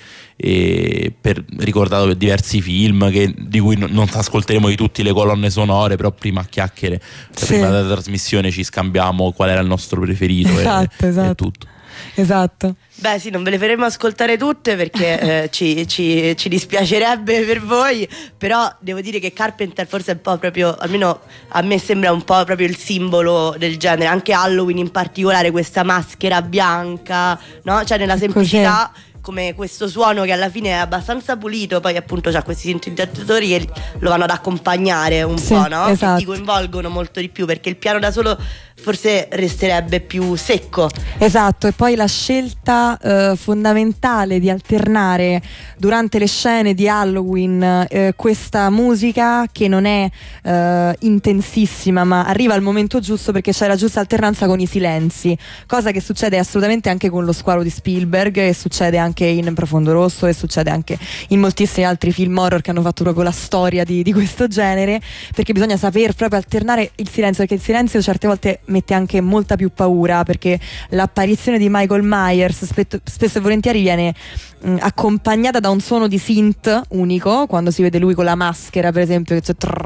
e ricordato per diversi film di cui non ascolteremo di tutti le colonne sonore, però prima a chiacchiere, prima della trasmissione ci scambiamo qual era il nostro preferito. Esatto. E tutto. Esatto. Beh sì, non ve le faremo ascoltare tutte perché ci dispiacerebbe per voi, però devo dire che Carpenter forse è un po' proprio, almeno a me sembra un po' proprio il simbolo del genere, anche Halloween in particolare, questa maschera bianca, no? Cioè nella semplicità, come questo suono che alla fine è abbastanza pulito, poi appunto c'ha questi sintetizzatori che lo vanno ad accompagnare un po', no? Esatto. Che ti coinvolgono molto di più, perché il piano da solo forse resterebbe più secco. Esatto, e poi la scelta fondamentale di alternare durante le scene di Halloween questa musica che non è intensissima, ma arriva al momento giusto perché c'è la giusta alternanza con i silenzi, cosa che succede assolutamente anche con lo squalo di Spielberg, e succede anche in Profondo Rosso, e succede anche in moltissimi altri film horror che hanno fatto proprio la storia di questo genere, perché bisogna saper proprio alternare il silenzio, perché il silenzio certe volte mette anche molta più paura, perché l'apparizione di Michael Myers spesso e volentieri viene accompagnata da un suono di synth unico, quando si vede lui con la maschera per esempio,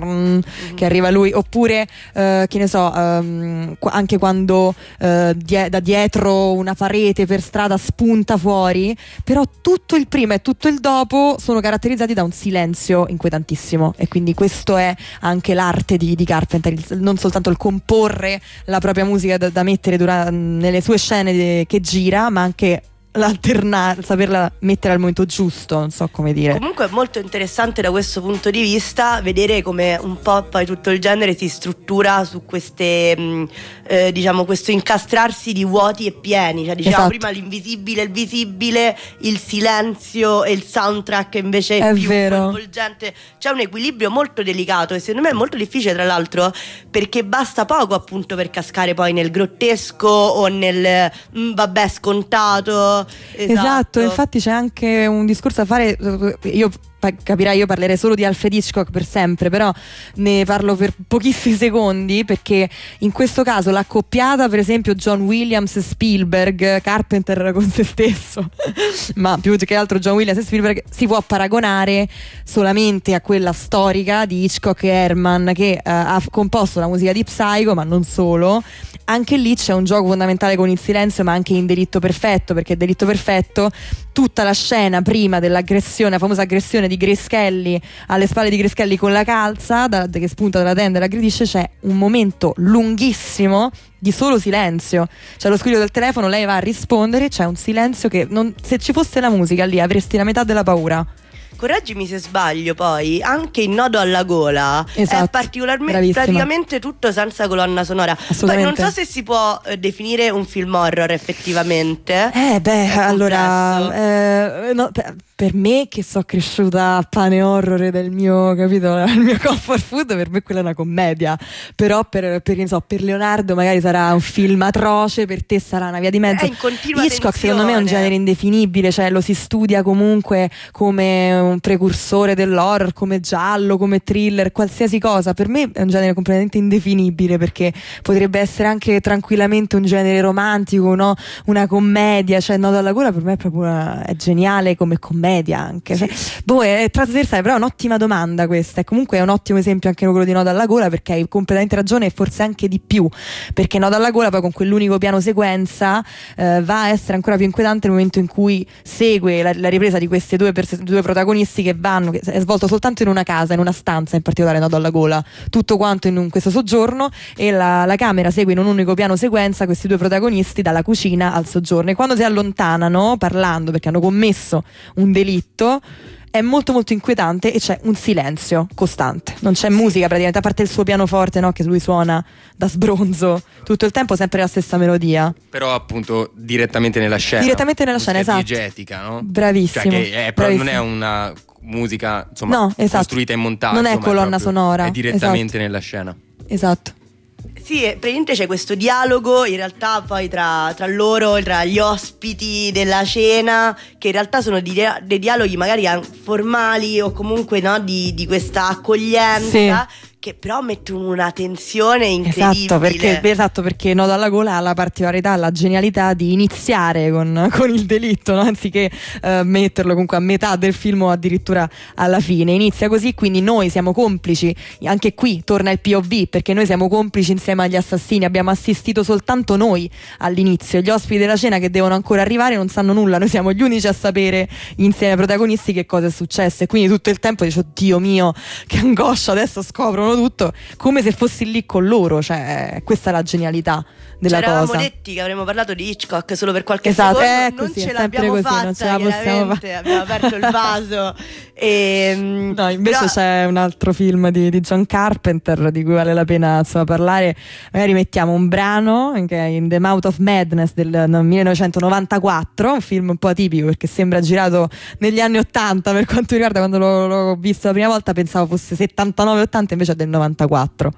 che arriva lui, oppure che ne so, anche quando da dietro una parete per strada spunta fuori, però tutto il prima e tutto il dopo sono caratterizzati da un silenzio inquietantissimo, e quindi questo è anche l'arte di Carpenter, non soltanto il comporre la propria musica da mettere nelle sue scene che gira, ma anche saperla mettere al momento giusto, non so come dire. Comunque è molto interessante da questo punto di vista vedere come un po' poi tutto il genere si struttura su queste diciamo questo incastrarsi di vuoti e pieni, cioè diciamo prima l'invisibile, il visibile, il silenzio e il soundtrack invece è più coinvolgente. C'è un equilibrio molto delicato e secondo me è molto difficile, tra l'altro, perché basta poco appunto per cascare poi nel grottesco o nel vabbè scontato. Esatto, infatti c'è anche un discorso da fare. Capirai, io parlerei solo di Alfred Hitchcock per sempre, però ne parlo per pochissimi secondi, perché in questo caso l'accoppiata, per esempio John Williams e Spielberg, Carpenter con se stesso ma più che altro John Williams e Spielberg, si può paragonare solamente a quella storica di Hitchcock e Herman, che ha composto la musica di Psycho, ma non solo. Anche lì c'è un gioco fondamentale con il silenzio, ma anche in Delitto Perfetto, perché Delitto Perfetto, tutta la scena prima dell'aggressione, la famosa aggressione di Grace Kelly alle spalle di Grace Kelly con la calza che spunta dalla tenda e l'aggredisce, c'è un momento lunghissimo di solo silenzio, c'è lo squillo del telefono, lei va a rispondere, c'è un silenzio che se ci fosse la musica lì avresti la metà della paura. Correggimi se sbaglio, poi anche Il nodo alla gola esatto, è particolarmente bravissima. Praticamente tutto senza colonna sonora. Poi non so se si può definire un film horror effettivamente. Allora no, per me, che sono cresciuta a pane horror del mio, capito, il mio comfort food, per me quella è una commedia. Però per Leonardo magari sarà un film atroce, per te sarà una via di mezzo. È in continua Hitchcock tensione. secondo me è un genere indefinibile, cioè lo si studia comunque come un precursore dell'horror, come giallo, come thriller, qualsiasi cosa. Per me è un genere completamente indefinibile, perché potrebbe essere anche tranquillamente un genere romantico, no? Una commedia, cioè Nodo alla gola per me è proprio è geniale come commedia anche, cioè, è trasversale, però è un'ottima domanda questa, e comunque è un ottimo esempio anche quello di Nodo alla gola, perché hai completamente ragione, e forse anche di più, perché Nodo alla gola poi con quell'unico piano sequenza va a essere ancora più inquietante nel momento in cui segue la ripresa di questi due protagonisti che è svolto soltanto in una casa, in una stanza, in particolare Nodo alla gola, tutto quanto in questo soggiorno, e la camera segue in un unico piano sequenza questi due protagonisti dalla cucina al soggiorno, e quando si allontanano parlando perché hanno commesso un delitto è molto molto inquietante, e c'è un silenzio costante, non c'è musica praticamente, a parte il suo pianoforte, no, che lui suona da sbronzo tutto il tempo, sempre la stessa melodia, però appunto direttamente nella scena, esatto, diegetica, no? Bravissimo, cioè che non è una musica, insomma, no, esatto, costruita in montaggio, non è colonna sonora, è direttamente esatto, nella scena, esatto. Sì, praticamente c'è questo dialogo in realtà poi tra loro, tra gli ospiti della cena, che in realtà sono dei dialoghi magari formali o comunque, no, di questa accoglienza, sì, che però mettono una tensione incredibile. Esatto, perché Nodo alla gola ha la particolarità, la genialità di iniziare con il delitto, no? Anziché metterlo comunque a metà del film o addirittura alla fine. Inizia così, quindi noi siamo complici, anche qui torna il POV, perché noi siamo complici insieme agli assassini, abbiamo assistito soltanto noi all'inizio, gli ospiti della cena che devono ancora arrivare non sanno nulla, noi siamo gli unici a sapere insieme ai protagonisti che cosa è successo, e quindi tutto il tempo dico Dio mio, che angoscia, adesso scoprono tutto, come se fossi lì con loro, cioè questa è la genialità della cosa. Eravamo detti che avremmo parlato di Hitchcock solo per qualche secondo, non così, ce l'abbiamo così, fatta, non ce la possiamo abbiamo aperto il vaso no, invece c'è un altro film di John Carpenter di cui vale la pena parlare, magari mettiamo un brano che è In the Mouth of Madness del 1994, un film un po' atipico perché sembra girato negli anni 80, per quanto riguarda, quando l'ho visto la prima volta pensavo fosse 79-80, invece è del 94.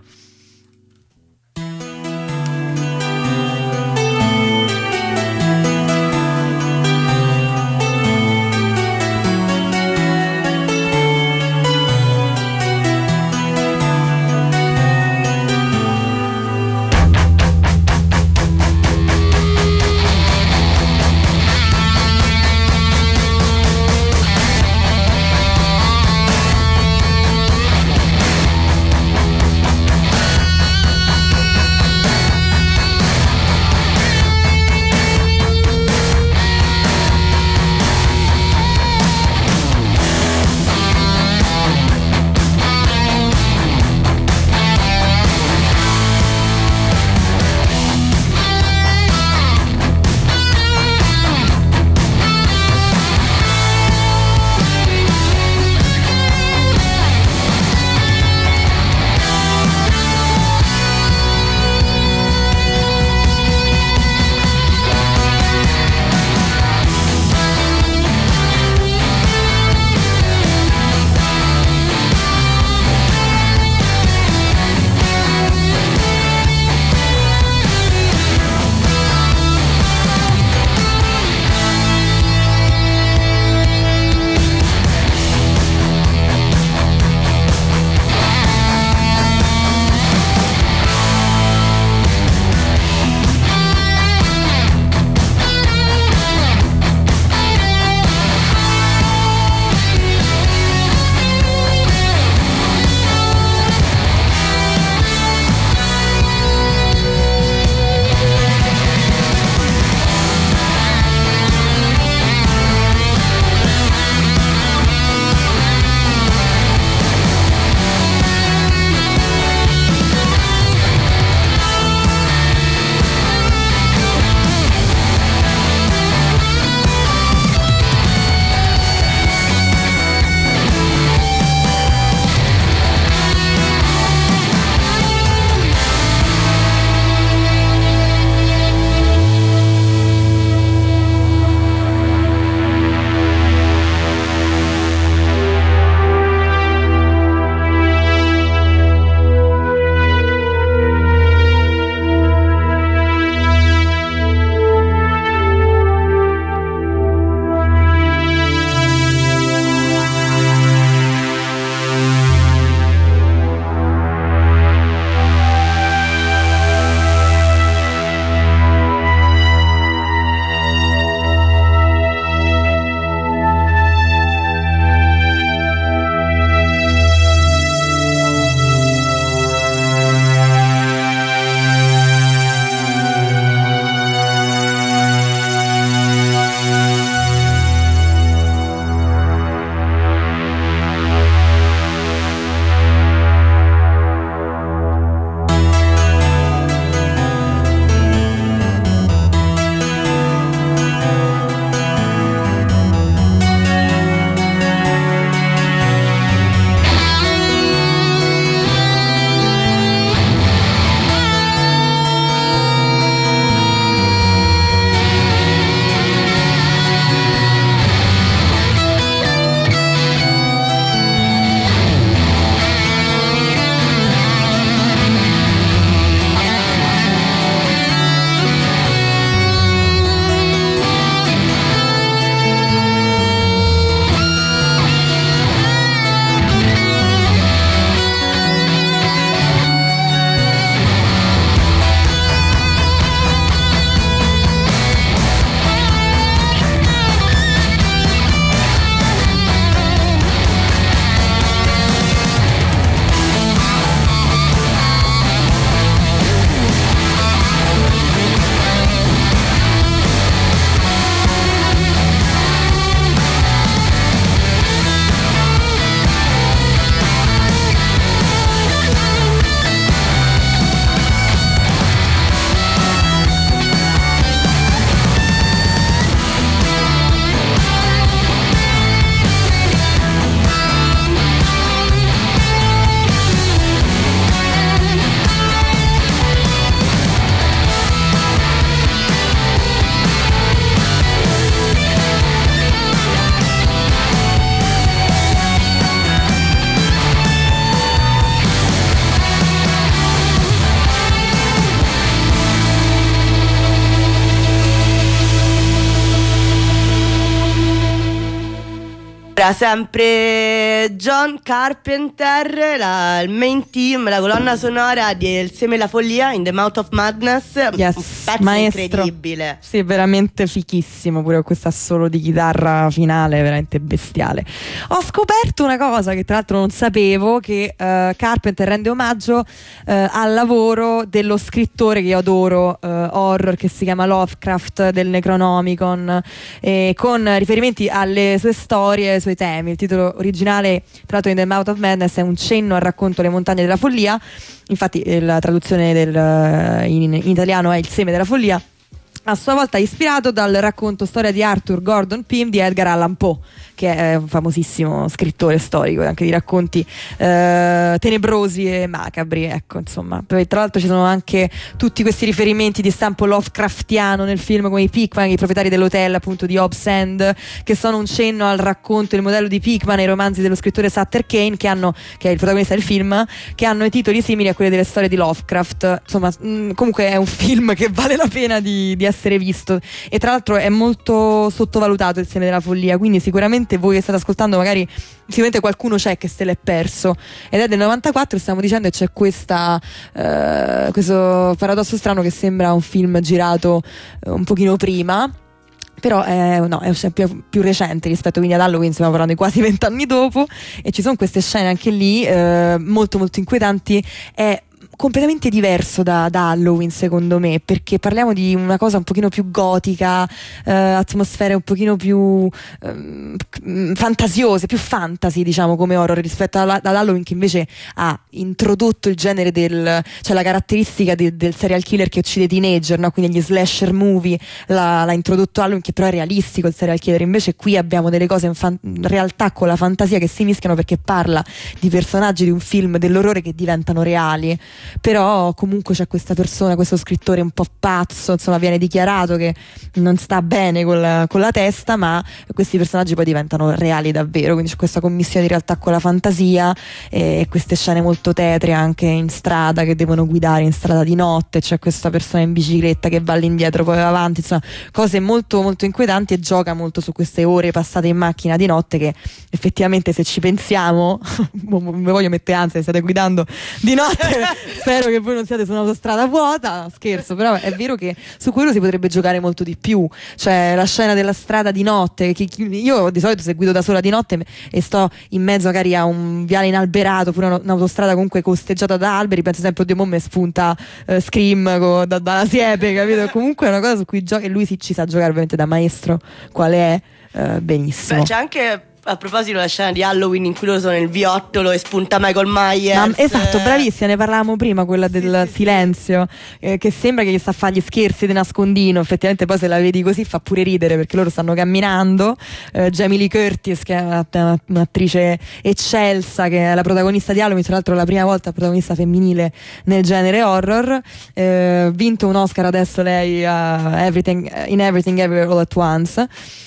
Beh, sempre John Carpenter, il main team, la colonna sonora di Il seme e la follia, In the Mouth of Madness. Yes, Un pezzo maestro. incredibile. Sì, è veramente fichissimo pure questo assolo di chitarra finale, veramente bestiale. Ho scoperto una cosa che tra l'altro non sapevo, che Carpenter rende omaggio al lavoro dello scrittore che io adoro, horror, che si chiama Lovecraft, del Necronomicon, con riferimenti alle sue storie, ai suoi temi. Il titolo originale, tra l'altro, In the Mouth of Madness, è un cenno al racconto Le montagne della follia. Infatti la traduzione in italiano è Il seme della follia, a sua volta ispirato dal racconto Storia di Arthur Gordon Pym di Edgar Allan Poe, che è un famosissimo scrittore storico anche di racconti tenebrosi e macabri, ecco, insomma. Poi, tra l'altro, ci sono anche tutti questi riferimenti di stampo Lovecraftiano nel film, come i Pickman, i proprietari dell'hotel appunto di Hobbs End, che sono un cenno al racconto, il modello di Pickman e i romanzi dello scrittore Sutter Kane, che è il protagonista del film, che hanno i titoli simili a quelli delle storie di Lovecraft. Insomma, comunque è un film che vale la pena di essere visto, e tra l'altro è molto sottovalutato Il seme della follia, quindi sicuramente voi che state ascoltando, magari sicuramente qualcuno c'è che se l'è perso, ed è del 94, stiamo dicendo, e c'è questo paradosso strano che sembra un film girato un pochino prima, però no, è più recente rispetto quindi ad Halloween, stiamo parlando di quasi 20 anni dopo, e ci sono queste scene anche lì molto molto inquietanti. È completamente diverso da Halloween, secondo me, perché parliamo di una cosa un pochino più gotica, atmosfere un pochino più fantasiose, più fantasy, diciamo, come horror, rispetto ad Halloween, che invece ha introdotto il genere cioè la caratteristica del serial killer che uccide teenager, no? Quindi gli slasher movie l'ha introdotto Halloween, che però è realistico il serial killer. Invece qui abbiamo delle cose in realtà con la fantasia che si mischiano, perché parla di personaggi di un film dell'orrore che diventano reali. Però comunque c'è questa persona, questo scrittore un po' pazzo, insomma, viene dichiarato che non sta bene con la testa, ma questi personaggi poi diventano reali davvero, quindi c'è questa commissione di realtà con la fantasia, e queste scene molto tetre anche in strada, che devono guidare in strada di notte, c'è questa persona in bicicletta che va all'indietro poi va avanti, insomma cose molto molto inquietanti, e gioca molto su queste ore passate in macchina di notte, che effettivamente, se ci pensiamo, mi voglio mettere ansia, state guidando di notte. Spero che voi non siate su un'autostrada vuota, scherzo, però è vero che su quello si potrebbe giocare molto di più. Cioè la scena della strada di notte, che io di solito, se guido da sola di notte e sto in mezzo magari a un viale inalberato, oppure un'autostrada comunque costeggiata da alberi, penso sempre, oddio, mo me spunta Scream dalla siepe, capito? Comunque è una cosa su cui gioca, e lui ci sa giocare ovviamente da maestro qual è, benissimo. Beh, c'è anche, a proposito, la scena di Halloween in cui loro sono nel viottolo e spunta Michael Myers. Esatto, bravissima, ne parlavamo prima, quella del silenzio, che sembra che gli sta a fare gli scherzi di nascondino. Effettivamente poi, se la vedi così, fa pure ridere, perché loro stanno camminando. Jamie Lee Curtis, che è un'attrice eccelsa, che è la protagonista di Halloween, tra l'altro la prima volta protagonista femminile nel genere horror, vinto un Oscar adesso lei in Everything Everywhere All at Once,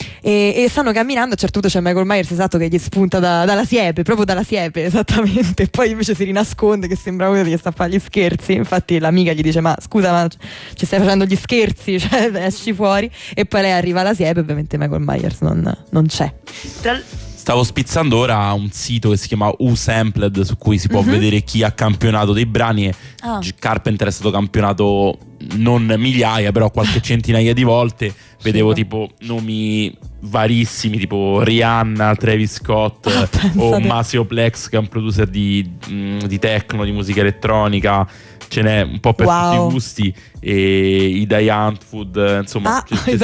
e stanno camminando. A un certo punto c'è Michael Myers, esatto, che gli spunta dalla siepe, proprio dalla siepe, esattamente, e poi invece si rinasconde, che sembra uno che gli sta a fare gli scherzi. Infatti l'amica gli dice: ma scusa, ma ci stai facendo gli scherzi, cioè esci fuori. E poi lei arriva alla siepe, ovviamente Michael Myers non c'è. Stavo spizzando ora un sito che si chiama U-Sampled, su cui si può vedere chi ha campionato dei brani, e Carpenter è stato campionato non migliaia, però qualche centinaia di volte. Vedevo tipo nomi varissimi, tipo Rihanna, Travis Scott, o Maceo Plex, che è un producer di techno, di musica elettronica. Ce n'è un po' per tutti i gusti, e i Die Antwood, insomma, ci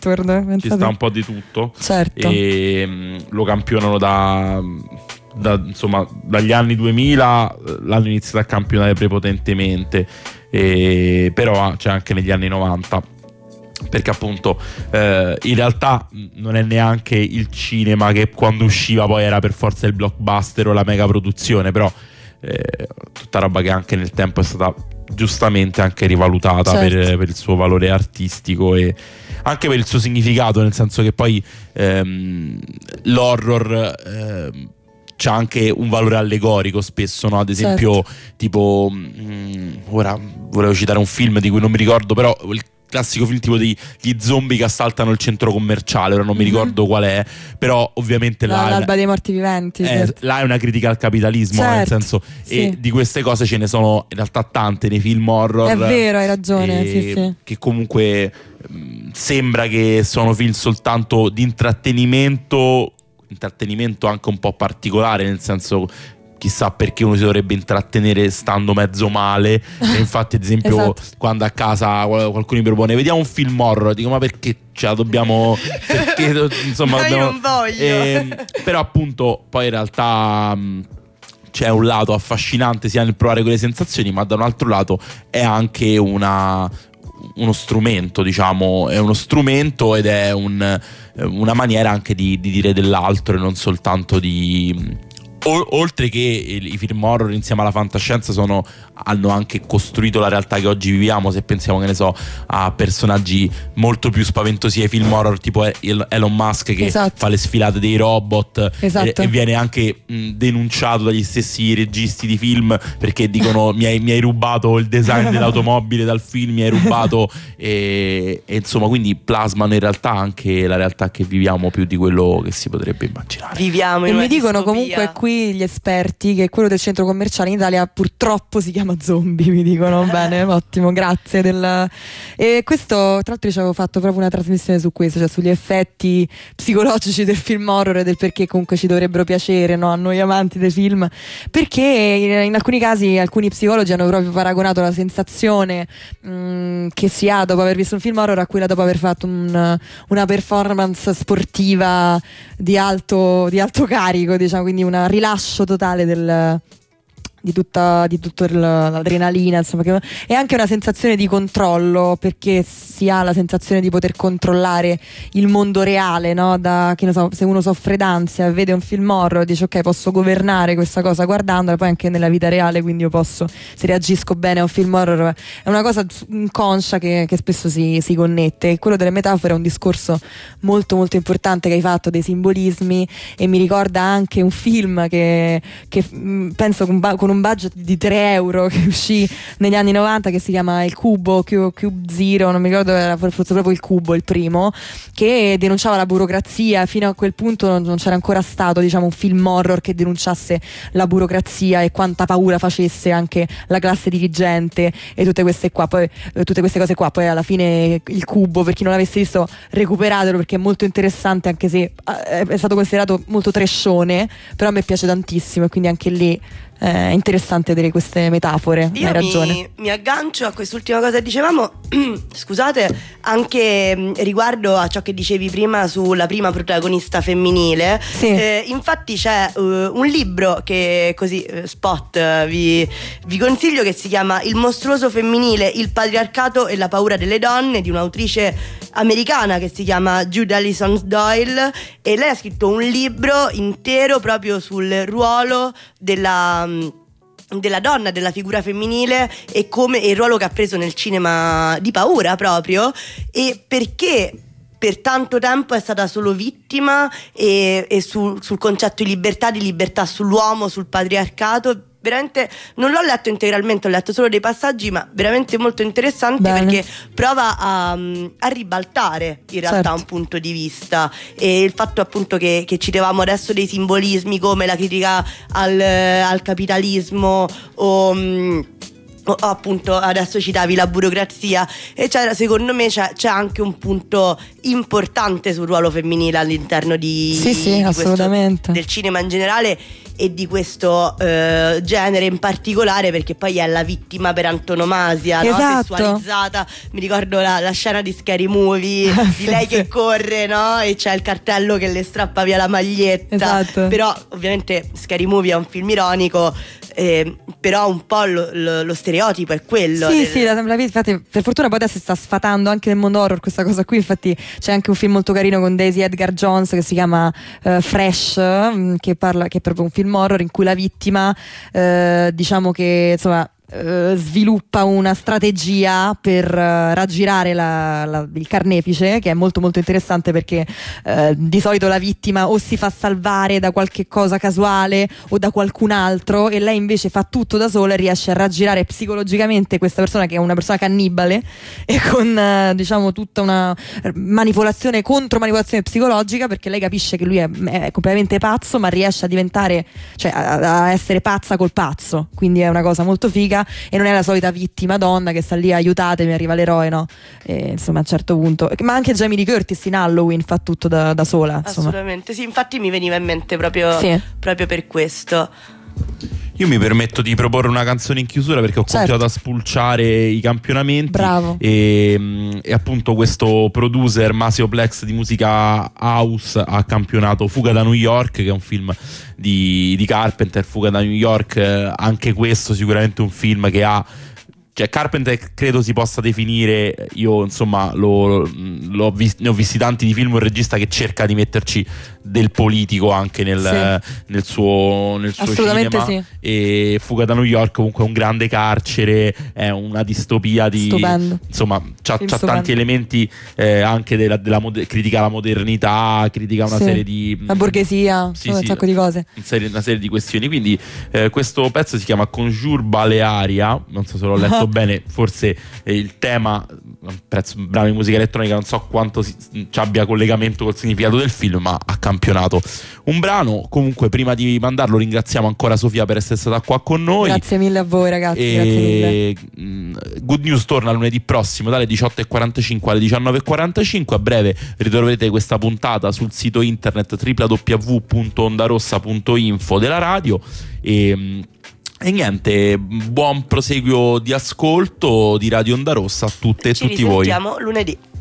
sta un po' di tutto. Certo. E lo campionano insomma, dagli anni 2000. L'hanno iniziato a campionare prepotentemente, però c'è anche negli anni 90, perché appunto in realtà non è neanche il cinema che quando usciva poi era per forza il blockbuster o la mega produzione, però tutta roba che anche nel tempo è stata giustamente anche rivalutata, certo, per il suo valore artistico e anche per il suo significato, nel senso che poi l'horror c'ha anche un valore allegorico spesso, no? Ad esempio, certo, tipo ora volevo citare un film di cui non mi ricordo, però classico film tipo gli zombie che assaltano il centro commerciale, ora non mi ricordo qual è, però ovviamente l'alba dei morti viventi, certo. Là è una critica al capitalismo, certo, nel senso, sì. e di queste cose ce ne sono in realtà tante nei film horror. È vero, hai ragione, sì. Che comunque sembra che sono film soltanto di intrattenimento anche un po' particolare, nel senso chissà perché uno si dovrebbe intrattenere stando mezzo male. E infatti ad esempio esatto. quando a casa qualcuno mi propone vediamo un film horror, dico ma perché ce la dobbiamo, perché insomma io non voglio. però appunto poi in realtà c'è un lato affascinante sia nel provare quelle sensazioni, ma da un altro lato è anche uno strumento, diciamo, è uno strumento ed è una maniera anche di dire dell'altro e non soltanto di... Oltre che i film horror insieme alla fantascienza hanno anche costruito la realtà che oggi viviamo, se pensiamo, che ne so, a personaggi molto più spaventosi ai film horror tipo Elon Musk che esatto. fa le sfilate dei robot, esatto. e viene anche denunciato dagli stessi registi di film perché dicono mi hai rubato il design dell'automobile dal film, mi hai rubato e insomma, quindi plasmano in realtà anche la realtà che viviamo più di quello che si potrebbe immaginare. Viviamo in e una mi dicono distopia. comunque qui gli esperti che quello del centro commerciale in Italia purtroppo si chiama Zombie, mi dicono. Bene, ottimo, grazie e questo, tra l'altro, ci avevo fatto proprio una trasmissione su questo, cioè sugli effetti psicologici del film horror e del perché comunque ci dovrebbero piacere, no, a noi amanti dei film, perché in alcuni casi alcuni psicologi hanno proprio paragonato la sensazione che si ha dopo aver visto un film horror a quella dopo aver fatto una performance sportiva di alto carico, diciamo, quindi una rilascio totale di tutto l'adrenalina, insomma, è anche una sensazione di controllo, perché si ha la sensazione di poter controllare il mondo reale, no? Che ne so, se uno soffre d'ansia e vede un film horror dice ok, posso governare questa cosa guardandola, poi anche nella vita reale, quindi io posso, se reagisco bene a un film horror, è una cosa inconscia che spesso si connette. E quello delle metafore è un discorso molto molto importante che hai fatto, dei simbolismi, e mi ricorda anche un film che penso con un budget di 3 euro che uscì negli anni 90, che si chiama Il Cubo, Cube Zero, non mi ricordo, era forse proprio Il Cubo il primo, che denunciava la burocrazia. Fino a quel punto non c'era ancora stato, diciamo, un film horror che denunciasse la burocrazia e quanta paura facesse anche la classe dirigente e tutte queste cose qua. Poi alla fine Il Cubo, per chi non l'avesse visto, recuperatelo perché è molto interessante, anche se è stato considerato molto trashone, però a me piace tantissimo, e quindi anche lì è interessante vedere queste metafore. Io hai ragione. mi aggancio a quest'ultima cosa che dicevamo scusate, anche riguardo a ciò che dicevi prima sulla prima protagonista femminile. Sì. Infatti c'è un libro che così spot vi consiglio, che si chiama Il mostruoso femminile, il patriarcato e la paura delle donne, di un'autrice americana che si chiama Jude Allison Doyle, e lei ha scritto un libro intero proprio sul ruolo della donna, della figura femminile, e come il ruolo che ha preso nel cinema di paura proprio, e perché per tanto tempo è stata solo vittima, e sul concetto di libertà sull'uomo, sul patriarcato. Veramente non l'ho letto integralmente, ho letto solo dei passaggi, ma veramente molto interessante. Bene. Perché prova a ribaltare in realtà, certo, un punto di vista, e il fatto appunto che citavamo adesso dei simbolismi come la critica al capitalismo o appunto adesso citavi la burocrazia, e secondo me c'è anche un punto importante sul ruolo femminile all'interno di assolutamente, del cinema in generale e di questo genere in particolare, perché poi è la vittima per antonomasia, esatto, no? Sessualizzata. Mi ricordo la scena di Scary Movie di lei che corre, no? E c'è il cartello che le strappa via la maglietta. Esatto. Però ovviamente Scary Movie è un film ironico, però un po' lo stereotipo è quello. Infatti per fortuna poi adesso si sta sfatando anche nel mondo horror questa cosa qui. Infatti c'è anche un film molto carino con Daisy Edgar Jones che si chiama Fresh, che è proprio un film horror in cui la vittima diciamo che insomma sviluppa una strategia per raggirare il carnefice, che è molto molto interessante, perché di solito la vittima o si fa salvare da qualche cosa casuale o da qualcun altro, e lei invece fa tutto da sola e riesce a raggirare psicologicamente questa persona, che è una persona cannibale, e con diciamo tutta una contromanipolazione psicologica, perché lei capisce che lui è completamente pazzo, ma riesce a diventare, cioè a essere pazza col pazzo, quindi è una cosa molto figa, e non è la solita vittima donna che sta lì aiutatemi, arriva l'eroe, no? E, insomma, a un certo punto, ma anche Jamie Lee Curtis in Halloween fa tutto da sola, insomma. Assolutamente sì, infatti mi veniva in mente proprio per questo. Io mi permetto di proporre una canzone in chiusura, perché ho continuato a spulciare i campionamenti. Bravo. E appunto questo producer Maceo Plex di musica house ha campionato Fuga da New York, che è un film di Carpenter. Fuga da New York, anche questo sicuramente un film che ha, cioè Carpenter credo si possa definire, io insomma ne ho visti tanti di film, un regista che cerca di metterci del politico anche nel suo assolutamente cinema. Sì. E Fuga da New York comunque è un grande carcere, è una distopia di stupendo. Insomma c'ha tanti elementi anche critica la modernità, critica una serie di la borghesia, un sacco di cose, una serie di questioni. Quindi questo pezzo si chiama Conjure Balearia, non so se l'ho letto bene, forse il tema, brano di musica elettronica, non so quanto ci abbia collegamento col significato del film, ma ha campionato un brano. Comunque prima di mandarlo ringraziamo ancora Sofia per essere stata qua con noi. Grazie mille a voi ragazzi, grazie mille. Good News torna lunedì prossimo dalle 18.45 alle 19.45. A breve ritroverete questa puntata sul sito internet www.ondarossa.info della radio. E niente, buon proseguio di ascolto di Radio Onda Rossa a tutte e tutti voi. Ci risentiamo lunedì.